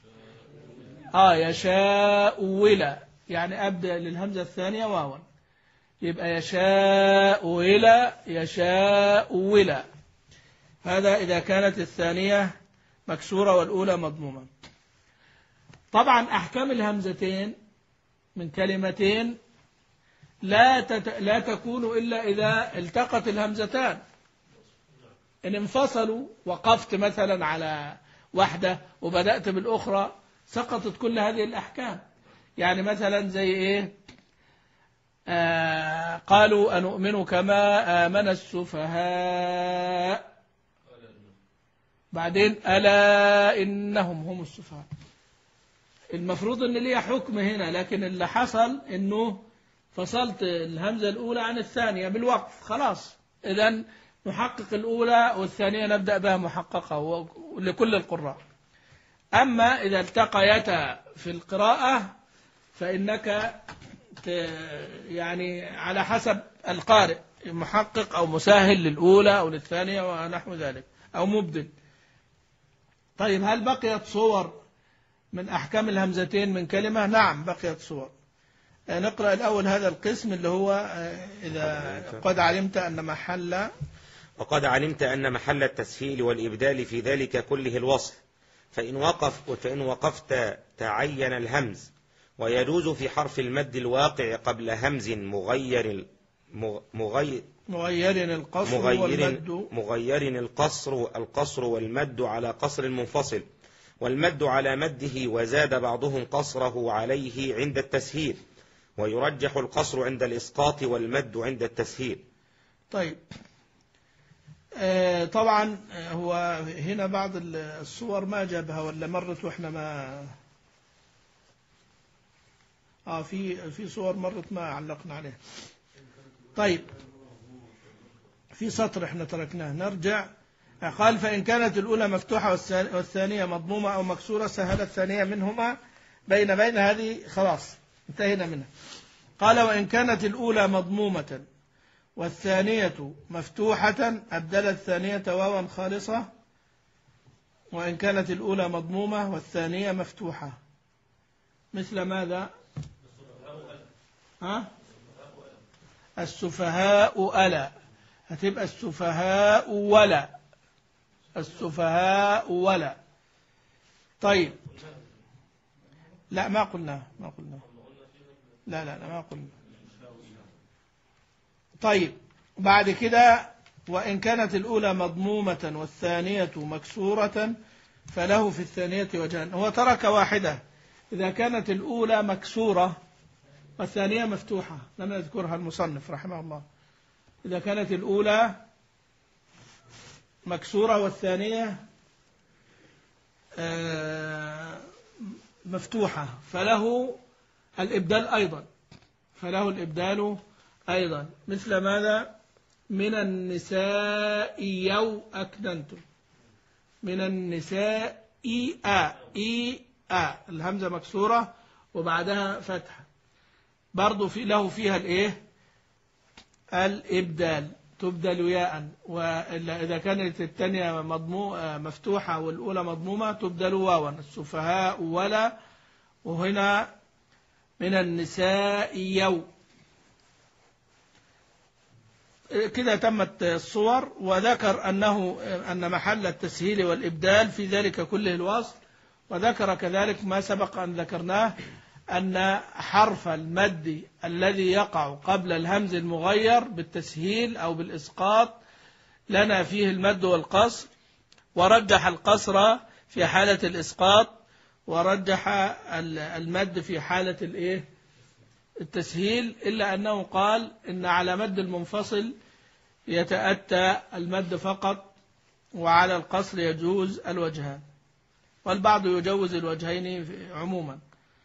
يشاء إلى، يعني أبدأ للهمزة الثانية واوا، يبقى يشاء إلى. هذا إذا كانت الثانية مكسورة والأولى مضمومة. طبعا أحكام الهمزتين من كلمتين لا تكون إلا إذا التقت الهمزتان. إن انفصلوا، وقفت مثلا على واحدة وبدأت بالأخرى، سقطت كل هذه الأحكام. يعني مثلا زي إيه قالوا أنؤمن كما آمن السفهاء، بعدين ألا إنهم هم السفهاء. المفروض أن ليها حكم هنا، لكن اللي حصل أنه فصلت الهمزة الأولى عن الثانية بالوقف، خلاص. إذن نحقق الأولى والثانية نبدأ بها محققة لكل القراء. أما إذا التقيتا في القراءة فإنك يعني على حسب القارئ، محقق أو مساهل للأولى أو للثانية ونحو ذلك، أو مبدل. طيب هل بقيت صور من أحكام الهمزتين من كلمة؟ نعم بقيت صور. نقرأ الأول هذا القسم اللي هو إذا قد علمت أن محل، وقد علمت أن محل التسهيل والإبدال في ذلك كله الوصل، فإن وقفت تعين الهمز، ويجوز في حرف المد الواقع قبل همز مغير القصر والمد على قصر منفصل، والمد على مده، وزاد بعضهم قصره عليه عند التسهيل، ويرجح القصر عند الإسقاط والمد عند التسهيل. طيب طبعا هو هنا بعض الصور ما جابها ولا مرت واحنا ما في صور مرت ما علقنا عليها. طيب في سطر احنا تركناه نرجع. قال فإن كانت الأولى مفتوحة والثانية مضمومة أو مكسورة سهل الثانية منهما بين هذه خلاص انتهينا منها. قال وإن كانت الأولى مضمومة والثانية مفتوحة أبدل الثانية واوا خالصة. وإن كانت الأولى مضمومة والثانية مفتوحة مثل ماذا؟ السفهاء ألا، هتبقى السفهاء ولا. طيب لا ما قلنا لا ما قلنا. طيب بعد كده وإن كانت الأولى مضمومة والثانية مكسورة فله في الثانية وجهان. هو ترك واحدة، إذا كانت الأولى مكسورة والثانية مفتوحة لم يذكرها المصنف رحمه الله. إذا كانت الأولى مكسورة والثانية مفتوحة فله الإبدال أيضا. مثل ماذا؟ من النساء أكننتم، من النساء الهمزة مكسورة وبعدها فتحة، برضو له فيها الإبدال، تبدل ياء. وإذا كانت الثانية مفتوحة والأولى مضمومة تبدل واوا. السفهاء ولا، وهنا من النساء كده تمت الصور. وذكر أن محل التسهيل والإبدال في ذلك كله الوصل. وذكر كذلك ما سبق أن ذكرناه أن حرف المد الذي يقع قبل الهمز المغير بالتسهيل أو بالإسقاط لنا فيه المد والقصر، ورجح القصر في حالة الإسقاط، ورجح المد في حالة التسهيل، إلا أنه قال إن على مد المنفصل يتأتى المد فقط، وعلى القصر يجوز الوجهان، والبعض يجوز الوجهين عموما.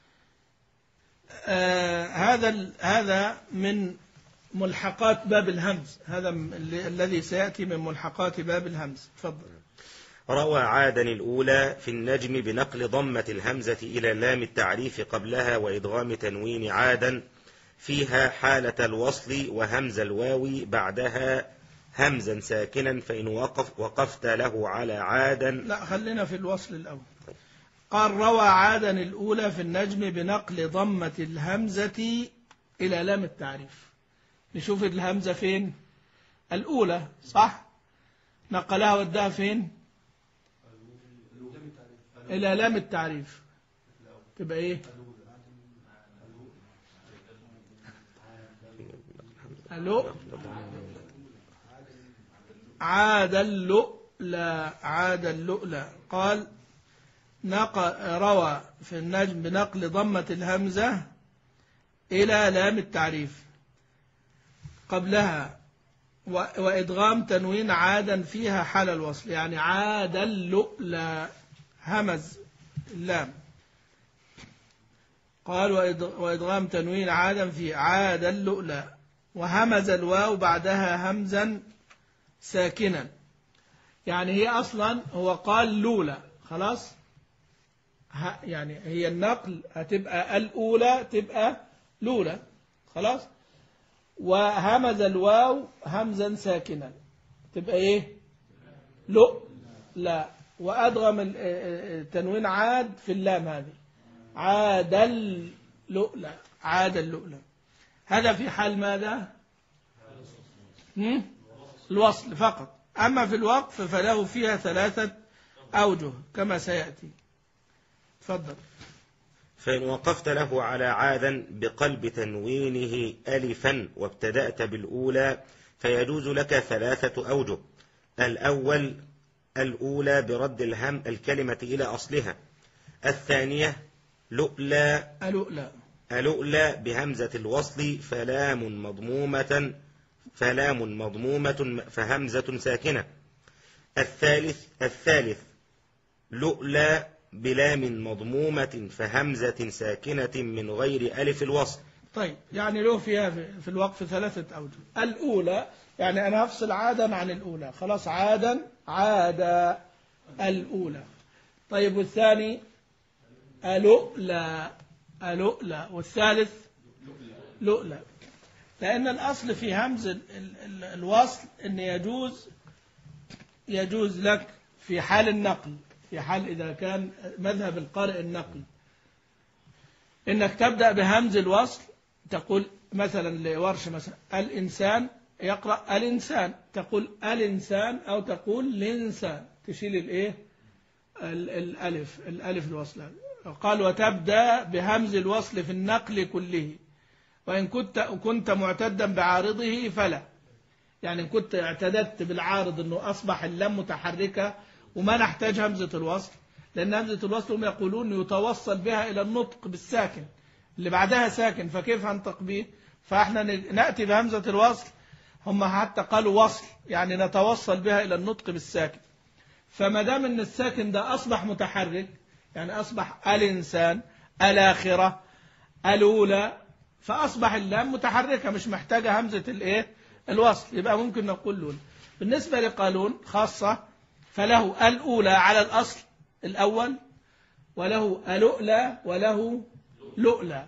هذا من ملحقات باب الهمز، هذا الذي سيأتي من ملحقات باب الهمز. تفضل. روى عادا الأولى في النجم بنقل ضمة الهمزة إلى لام التعريف قبلها وإدغام تنوين عادا فيها حالة الوصل، وهمز الواو بعدها همزا ساكنا، فإن وقفت له على عادا. لا خلينا في الوصل الأول. قال روى عادا الأولى في النجم بنقل ضمة الهمزة إلى لام التعريف. نشوف الهمزة فين؟ الأولى صح؟ نقلها ودها فين؟ إلى لام التعريف. تبقى إيه؟ ألو عاد اللؤلؤ. قال روى في النجم بنقل ضمة الهمزة إلى لام التعريف قبلها وإدغام تنوين عادا فيها حال الوصل، يعني عاد اللؤلؤ همز اللام. قال وإدغام تنوين عادا في عاد اللؤلؤ، وهمز الواو بعدها همزا ساكنا. يعني هي أصلا هو قال لولا خلاص، يعني هي النقل هتبقى الأولى تبقى لولا خلاص، وهمز الواو همزا ساكنا تبقى إيه؟ لا. وأدغم التنوين عاد في اللام هذه عاد اللؤلؤ. هذا في حال ماذا؟ الوصل فقط. أما في الوقف فله فيها 3 أوجه كما سيأتي. تفضل. فإن وقفت له على عادا بقلب تنوينه ألفا وابتدأت بالأولى فيجوز لك 3 أوجه. الأولى برد الكلمة إلى أصلها. الثانية ألؤلى بهمزة الوصل فلام مضمومة فهمزة ساكنة. الثالث لؤلى بلام مضمومة فهمزة ساكنة من غير ألف الوصل. طيب يعني له فيها في الوقف 3 أوجه. الأولى يعني أنا أفصل عادا عن الأولى، خلاص عادا الأولى. طيب والثاني ألؤلى، والثالث لؤلى. لأن الأصل في همز الوصل أن يجوز لك في حال النقل، في حال إذا كان مذهب القارئ النقل، إنك تبدأ بهمز الوصل، تقول مثلا لورش مثلا الإنسان، يقرأ الإنسان، تقول الإنسان أو تقول الإنسان، تشيل الإيه الألف الوصل. قال وتبدأ بهمز الوصل في النقل كله، وإن كنت معتدا بعارضه فلا. يعني إن كنت اعتددت بالعارض أنه أصبح اللام متحركة وما نحتاج همزة الوصل، لأن همزة الوصل هم يقولون يتوصل بها إلى النطق بالساكن اللي بعدها ساكن، فكيف هنطق به؟ فإحنا نأتي بهمزة الوصل، هم حتى قالوا وصل يعني نتوصل بها إلى النطق بالساكن. فما دام أن الساكن ده أصبح متحرك، يعني أصبح الإنسان، الآخرة، الأولى، فأصبح اللام متحركة مش محتاجة همزة الإيه الوصل، يبقى ممكن نقول لون. بالنسبة لقالون خاصة فله الأولى على الأصل الأول، وله ألؤلى وله لؤلى،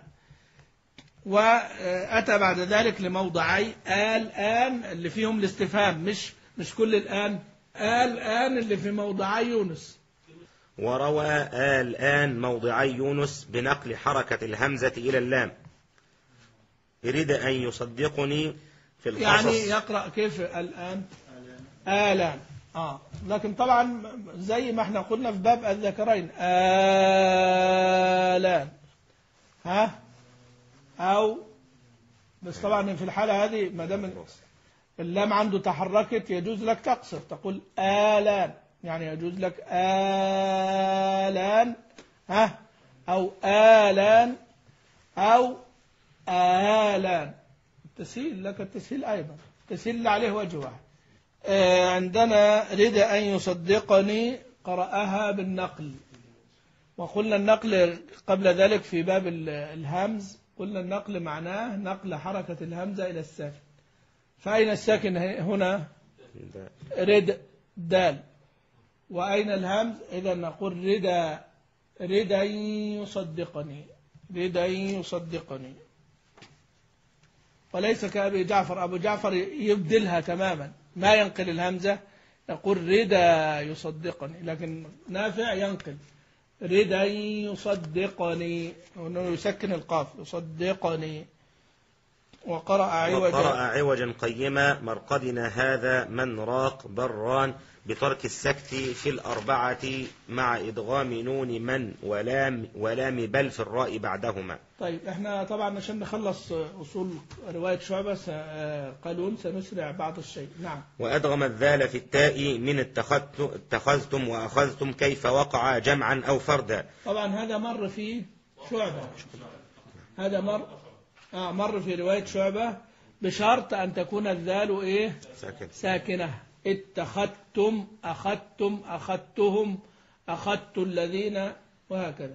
وأتى بعد ذلك لموضعي الآن اللي فيهم الاستفهام، مش كل الآن اللي في موضعي يونس. وروى الآن موضعي يونس بنقل حركة الهمزة إلى اللام. يريد أن يصدقني في القصص، يعني يقرأ كيف الآن لكن طبعا زي ما احنا قلنا في باب الذكرين آلان أو بس طبعا في الحالة هذه ما دام اللام عنده تحركت يجوز لك تقصر، تقول آلان، يعني يجوز لك آلان أو آلان أو آلان. التسهيل لك التسهيل أيضا، التسهيل اللي عليه وجه واحد. عندنا رد أن يصدقني قرأها بالنقل، وقلنا النقل قبل ذلك في باب الهمز، قلنا النقل معناه نقل حركة الهمزة إلى الساكن. فأين الساكن هنا؟ رد دال. وأين الهمز؟ إذا نقول رد أن يصدقني، وليس كأبي جعفر. أبو جعفر يبدلها تماما، ما ينقل الهمزة، يقول ردا يصدقني، لكن نافع ينقل ردا يصدقني، وأنه يسكن القاف يصدقني. وقرأ عوجا قيما مرقدنا هذا من راق بران بترك السكت في الأربعة مع إدغام نون من ولام بل في الراء بعدهما. طيب احنا طبعا عشان نخلص أصول رواية شعبة قالون سنسرع بعض الشيء. نعم. وأدغم الذال في التاء من اتخذتم وأخذتم كيف وقع جمعا أو فردا. طبعا هذا مر في شعبة، هذا مر في رواية شعبة بشرط أن تكون الذال ساكنة. اتخذتم، أخذتهم، أخذت الذين، وهكذا.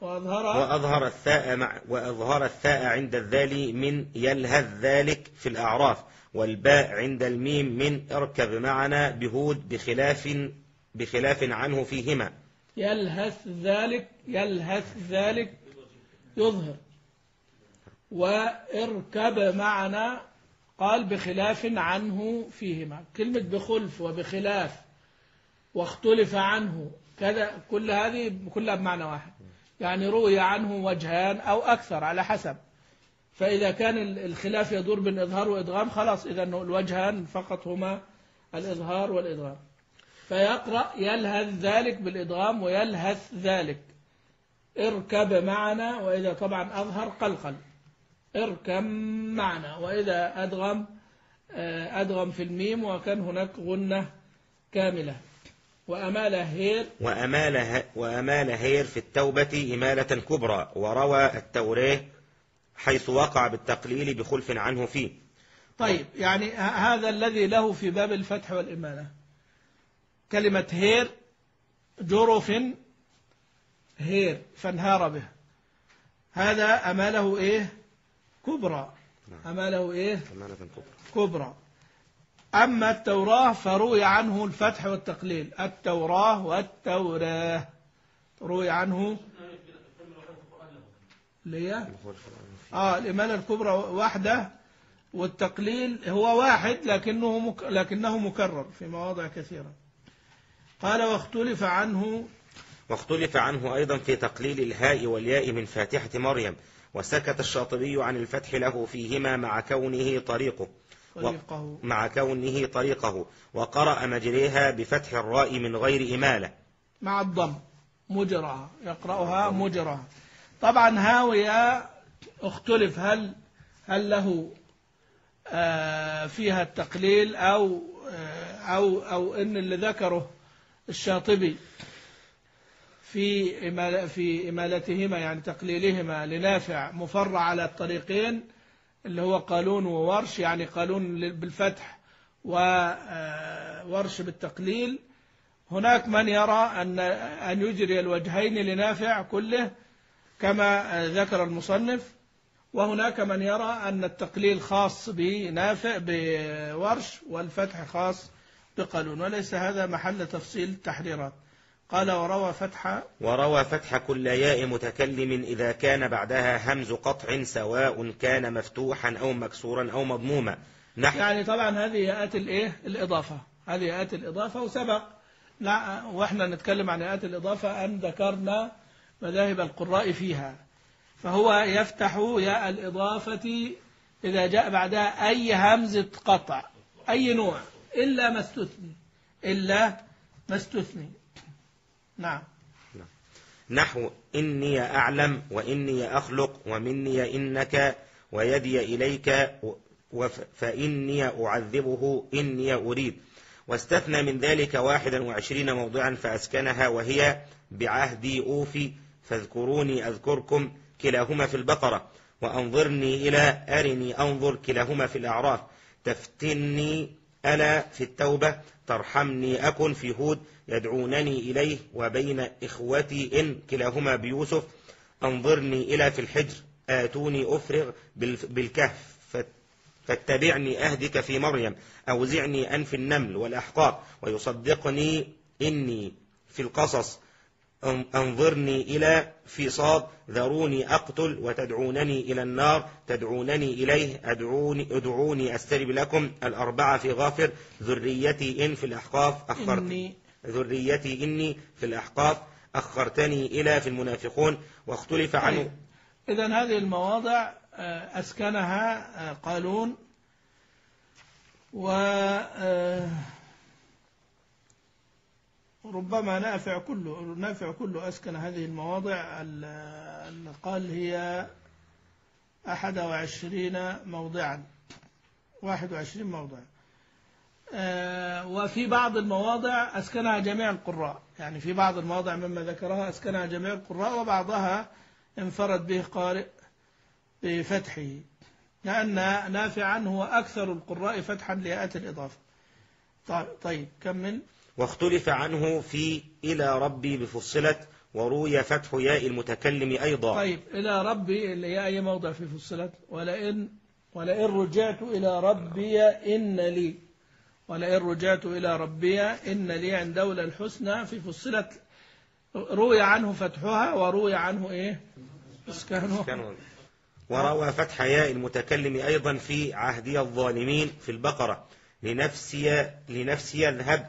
وأظهر الثاء عند الذال من يلهث ذلك في الأعراف، والباء عند الميم من اركب معنا بهود بخلاف عنه فيهما. يلهث ذلك يظهر، واركب معنا قال بخلاف عنه فيهما. كلمة بخلف وبخلاف واختلف عنه كذا، كل هذه كلها بمعنى واحد، يعني روي عنه وجهان أو أكثر على حسب. فإذا كان الخلاف يدور بالإظهار وإدغام خلاص، إذا الوجهان فقط هما الإظهار والإدغام. فيقرأ يلهث ذلك بالإدغام ويلهث ذلك، اركب معنا، وإذا طبعا أظهر قلقل اركب معنا، وإذا أدغم في الميم، وكان هناك غنة كاملة. وأمال هير، وأمال هير في التوبة إمالة كبرى، وروى التوراه حيث وقع بالتقليل بخلف عنه فيه. طيب يعني هذا الذي له في باب الفتح والإمالة كلمة هير، جرف هير فانهار به، هذا أماله إيه؟ كبرى. أماله إيه؟ كبرى. أما التوراة فروي عنه الفتح والتقليل، التوراة والتوراه روي عنه ليه؟ الإمالة الكبرى واحدة، والتقليل هو واحد لكنه مكرر في مواضع كثيرة. قال واختلف عنه أيضا في تقليل الهاء والياء من فاتحة مريم، وسكت الشاطبي عن الفتح له فيهما مع كونه طريقه، وقرأ مجريها بفتح الراء من غير إمالة مع الضم مجرى، يقرأها مجرى. طبعا هاوية اختلف هل له فيها التقليل أو إن اللي ذكره الشاطبي في إمالتهما يعني تقليلهما لنافع مفرع على الطريقين اللي هو قالون وورش، يعني قالون بالفتح وورش بالتقليل. هناك من يرى أن يجري الوجهين لنافع كله كما ذكر المصنف، وهناك من يرى أن التقليل خاص بنافع بورش والفتح خاص بقالون، وليس هذا محل تفصيل التحريرات. قال وروى فتح كل ياء متكلم إذا كان بعدها همز قطع سواء كان مفتوحا أو مكسورا أو مضموما. يعني طبعا هذه ياءات الإضافة، هذه ياءات الإضافة، وسبق وإحنا نتكلم عن ياءات الإضافة أن ذكرنا مذاهب القراء فيها. فهو يفتح ياء الإضافة إذا جاء بعدها أي همزة قطع أي نوع إلا ما استثني. نعم. نحو إني أعلم وإني أخلق ومني إنك ويدي إليك فإني أعذبه إني أريد. واستثنى من ذلك 21 موضعا فأسكنها، وهي بعهدي أوفي، فاذكروني أذكركم كلاهما في البقرة، وأنظرني إلى أرني أنظر كلاهما في الأعراف، تفتني ألا في التوبة، ترحمني أكن في هود، يدعونني إليه وبين إخوتي إن كلاهما بيوسف، أنظرني إلى في الحجر، آتوني أفرغ بالكهف، فاتبعني أهدك في مريم، أوزعني أن في النمل والأحقاف، ويصدقني إني في القصص، أنظرني إلى في صاد، ذروني أقتل، وتدعونني إلى النار، تدعونني إليه، ادعوني أسترب لكم، الأربعة في غافر، ذريتي إن في الأحقاف ذريتي إني في الأحقاف، أخرتني إلى في المنافقون. واختلف عنه. إذن هذه المواضع أسكنها قالون، وربما نافع كله أسكن هذه المواضع. قال هي 21 موضعا، 21 موضع. وفي بعض المواضع أسكنها جميع القراء، يعني في بعض المواضع مما ذكرها أسكنها جميع القراء، وبعضها انفرد به قارئ بفتحه، لأن نافعا هو أكثر القراء فتحا لياءات الإضافة. طيب كمل. واختلف عنه في إلى ربي بفصلت، وروي فتح ياء المتكلم أيضا. طيب إلى ربي اللي هي أي موضع في فصلت؟ ولئن رجعت إلى ربي إن لي، ولئن رجعت إلى ربي إن لي عند دولة الحسنى في فصلت، روي عنه فتحها وروي عنه إسكانه. وروى فتح ياء المتكلم أيضا في عهدي الظالمين في البقرة، لنفسي يذهب،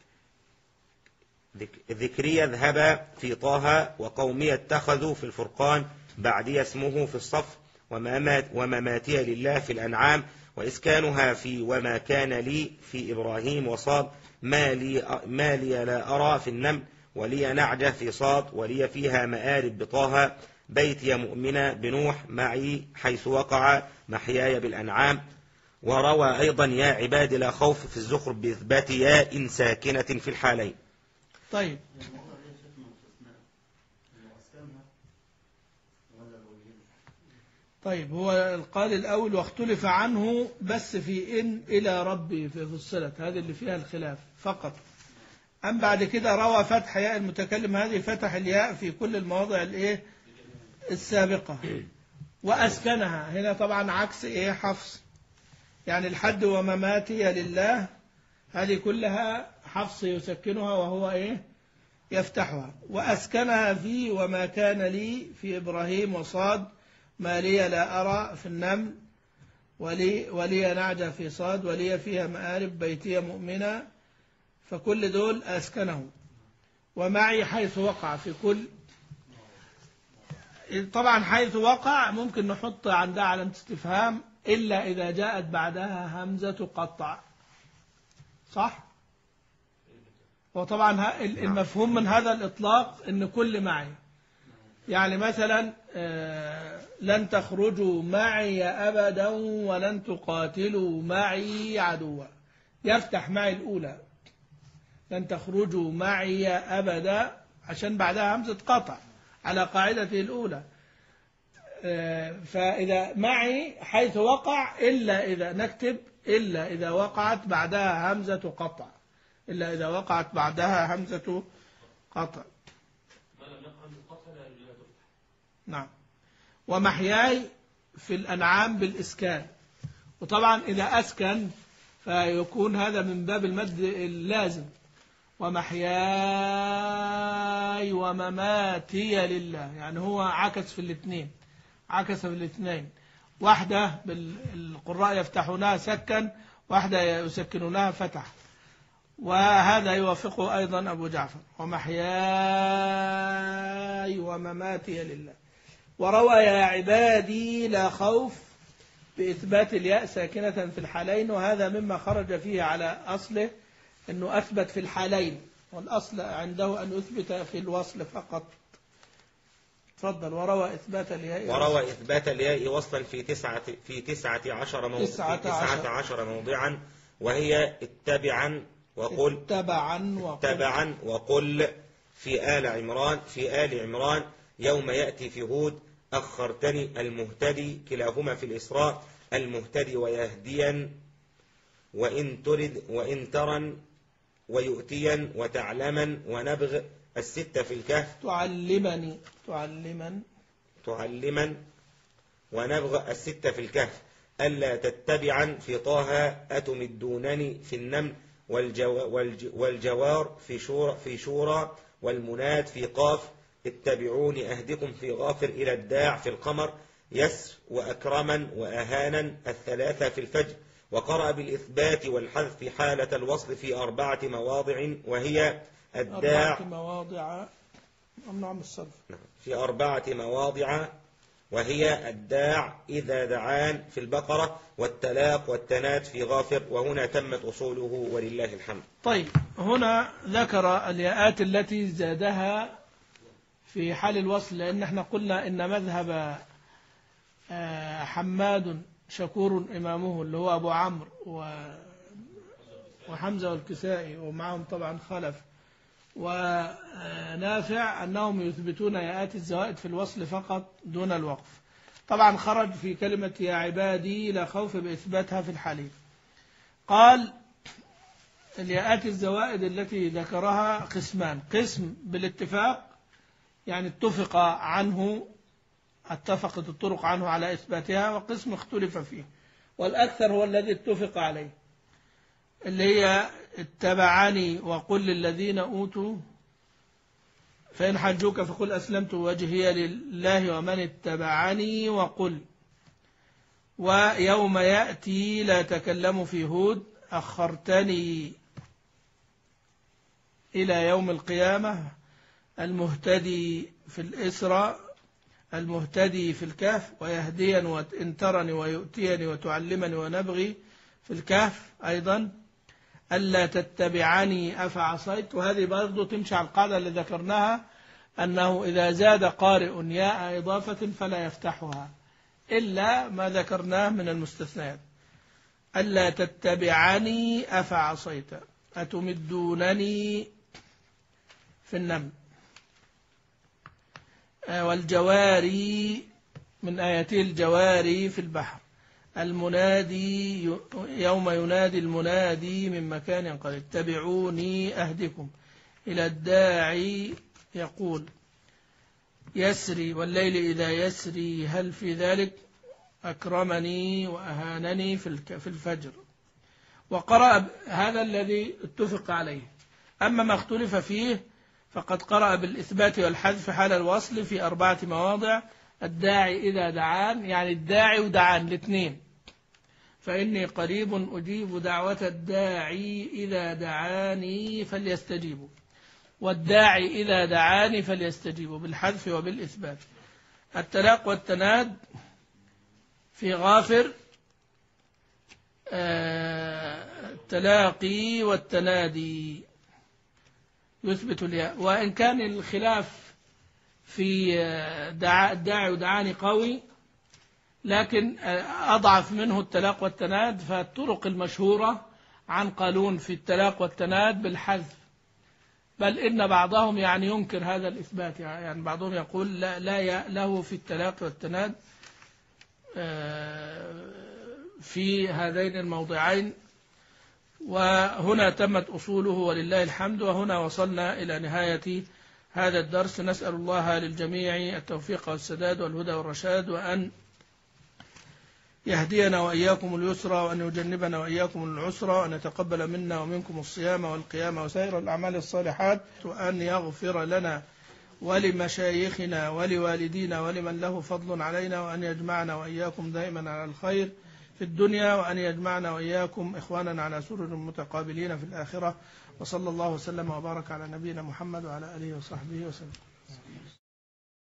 ذكري يذهب في طه، وقومي اتخذوا في الفرقان، بعدي اسمه في الصف، ومماتي لله في الأنعام، وإسكانها في وما كان لي في إبراهيم وصاد، ما لي لا أرى في النمل، ولي نعجة في صاد، ولي فيها مآرب بطه، بيتي مؤمنة بنوح، معي حيث وقع، محياي بالأنعام. وروى أيضا يا عباد لا خوف في الزخرف بإثبات ياء ساكنة في الحالين. طيب طيب هو القال الأول واختلف عنه بس في إن إلى ربي في فصلت، هذه اللي فيها الخلاف فقط. أم بعد كده روى فتح ياء المتكلم، هذه فتح الياء في كل المواضع الإيه السابقة، وأسكنها هنا طبعا عكس إيه حفص، يعني الحد ومماتي لله هذه كلها حفص يسكنها وهو إيه يفتحها، وأسكنها في وما كان لي في إبراهيم وصاد، ما لي لا أرى في النمل، ولي نعجة في صاد، ولي فيها مآرب، بيتي مؤمنة، فكل دول أسكنه. ومعي حيث وقع في كل، طبعا حيث وقع ممكن نحط عندها علامة استفهام إلا إذا جاءت بعدها همزة قطع، صح؟ وطبعا المفهوم من هذا الإطلاق إن كل معي، يعني مثلا لن تخرجوا معي أبدا ولن تقاتلوا معي عدوا، يفتح معي الأولى لن تخرجوا معي أبدا عشان بعدها همزة قطع على قاعدته الأولى. فإذا معي حيث وقع إلا إذا نكتب إلا إذا وقعت بعدها همزة قطع، إلا إذا وقعت بعدها همزة قطع. نعم. ومحياي في الأنعام بالإسكان، وطبعا إذا أسكن فيكون هذا من باب المد اللازم، ومحياي ومماتي لله، يعني هو عكس في الاثنين، عكس في الاثنين، واحدة بالقراء يفتحونها سكن، واحدة يسكنونها فتح، وهذا يوافقه أيضا أبو جعفر، ومحياي ومماتي لله. وروى يا عبادي لا خوف بإثبات الياء ساكنة في الحالين، وهذا مما خرج فيه على أصله أنه أثبت في الحالين، والأصل عنده أن يثبت في الوصل فقط. تفضل. وروى إثبات الياء وصلا في 19 موضعا، وهي اتبعا وقل في آل عمران يوم يأتي في هود، أخرتني المهتدي، كلاهما في الإسراء، المهتدي ويهديا، وإن ترد وإن ترن ويؤتيا وتعلما ونبغ، الستة في الكهف، تعلما ونبغ، الستة في الكهف، ألا تتبعا في طه، أتمدونني في النمل، والجوار في شورى، والمناد في قاف، اتبعوني أهدكم في غافر، إلى الداع في القمر، يسر وأكرما وأهانا، الثلاثة في الفجر. وقرأ بالإثبات والحذف في حالة الوصل في 4 مواضع، وهي الداع 4 مواضع أمنع من الصرف، في 4 مواضع، وهي الداع إذا دعان في البقرة، والتلاق والتنات في غافر، وهنا تمت أصوله ولله الحمد. طيب هنا ذكر الياءات التي زادها في حال الوصل، لأن احنا قلنا إن مذهب حماد شكور إمامه اللي هو أبو عمرو وحمزة والكسائي، ومعهم طبعا خلف ونافع، أنهم يثبتون ياءات الزوائد في الوصل فقط دون الوقف. طبعا خرج في كلمة يا عبادي لا خوف بإثباتها في الحالين. قال الياءات الزوائد التي ذكرها قسمان، قسم بالاتفاق يعني اتفقت الطرق عنه على إثباتها، وقسم اختلف فيه، والأكثر هو الذي اتفق عليه، اللي هي اتبعني وقل للذين أوتوا فإن حجوك فقل أسلمت وجهي لله ومن اتبعني وقل. ويوم يأتي لا تكلم في هود، أخرتني إلى يوم القيامة، المهتدي في الإسراء، المهتدي في الكهف، ويهديا وإن ترني ويؤتيني وتعلمني ونبغي في الكهف أيضا، ألا تتبعني أفعصيت. وهذه برضو تمشي على القاعدة اللي ذكرناها، أنه إذا زاد قارئ ياء إضافة فلا يفتحها إلا ما ذكرناه من المستثنيات. ألا تتبعني أفعصيت، أتمدونني في النمل. والجواري من آياته الجواري في البحر. المنادي يوم ينادي المنادي من مكان قريب. اتبعوني أهدكم. إلى الداعي يقول يسري والليل إذا يسري هل في ذلك أكرمني وأهانني في الفجر. وقرأ هذا الذي اتفق عليه. أما ما اختلف فيه فقد قرأ بالإثبات والحذف حال الوصل في 4 مواضع. الداعي إذا دعان، يعني الداعي ودعان الاثنين، فإني قريب أجيب دعوة الداعي إذا دعاني فليستجيبوا، والداعي إذا دعاني فليستجيبوا بالحذف وبالإثبات. التلاق والتناد في غافر التلاقي والتنادي يثبت الياء. وإن كان الخلاف في الداعي ودعاني قوي، لكن أضعف منه التلاق والتناد. فالطرق المشهورة عن قالون في التلاق والتناد بالحذف، بل إن بعضهم يعني ينكر هذا الإثبات. يعني بعضهم يقول لا له في التلاق والتناد في هذين الموضعين. وهنا تمت أصوله ولله الحمد. وهنا وصلنا إلى نهاية هذا الدرس. نسأل الله للجميع التوفيق والسداد والهدى والرشاد، وأن يهدينا وإياكم اليسرى، وأن يجنبنا وإياكم العسرى، وأن يتقبل منا ومنكم الصيام والقيام وسائر الأعمال الصالحات، وأن يغفر لنا ولمشايخنا ولوالدينا ولمن له فضل علينا، وأن يجمعنا وإياكم دائما على الخير في الدنيا، وأن يجمعنا وإياكم إخوانا على سرر متقابلين في الآخرة. وصلى الله وسلم وبارك على نبينا محمد وعلى آله وصحبه وسلم.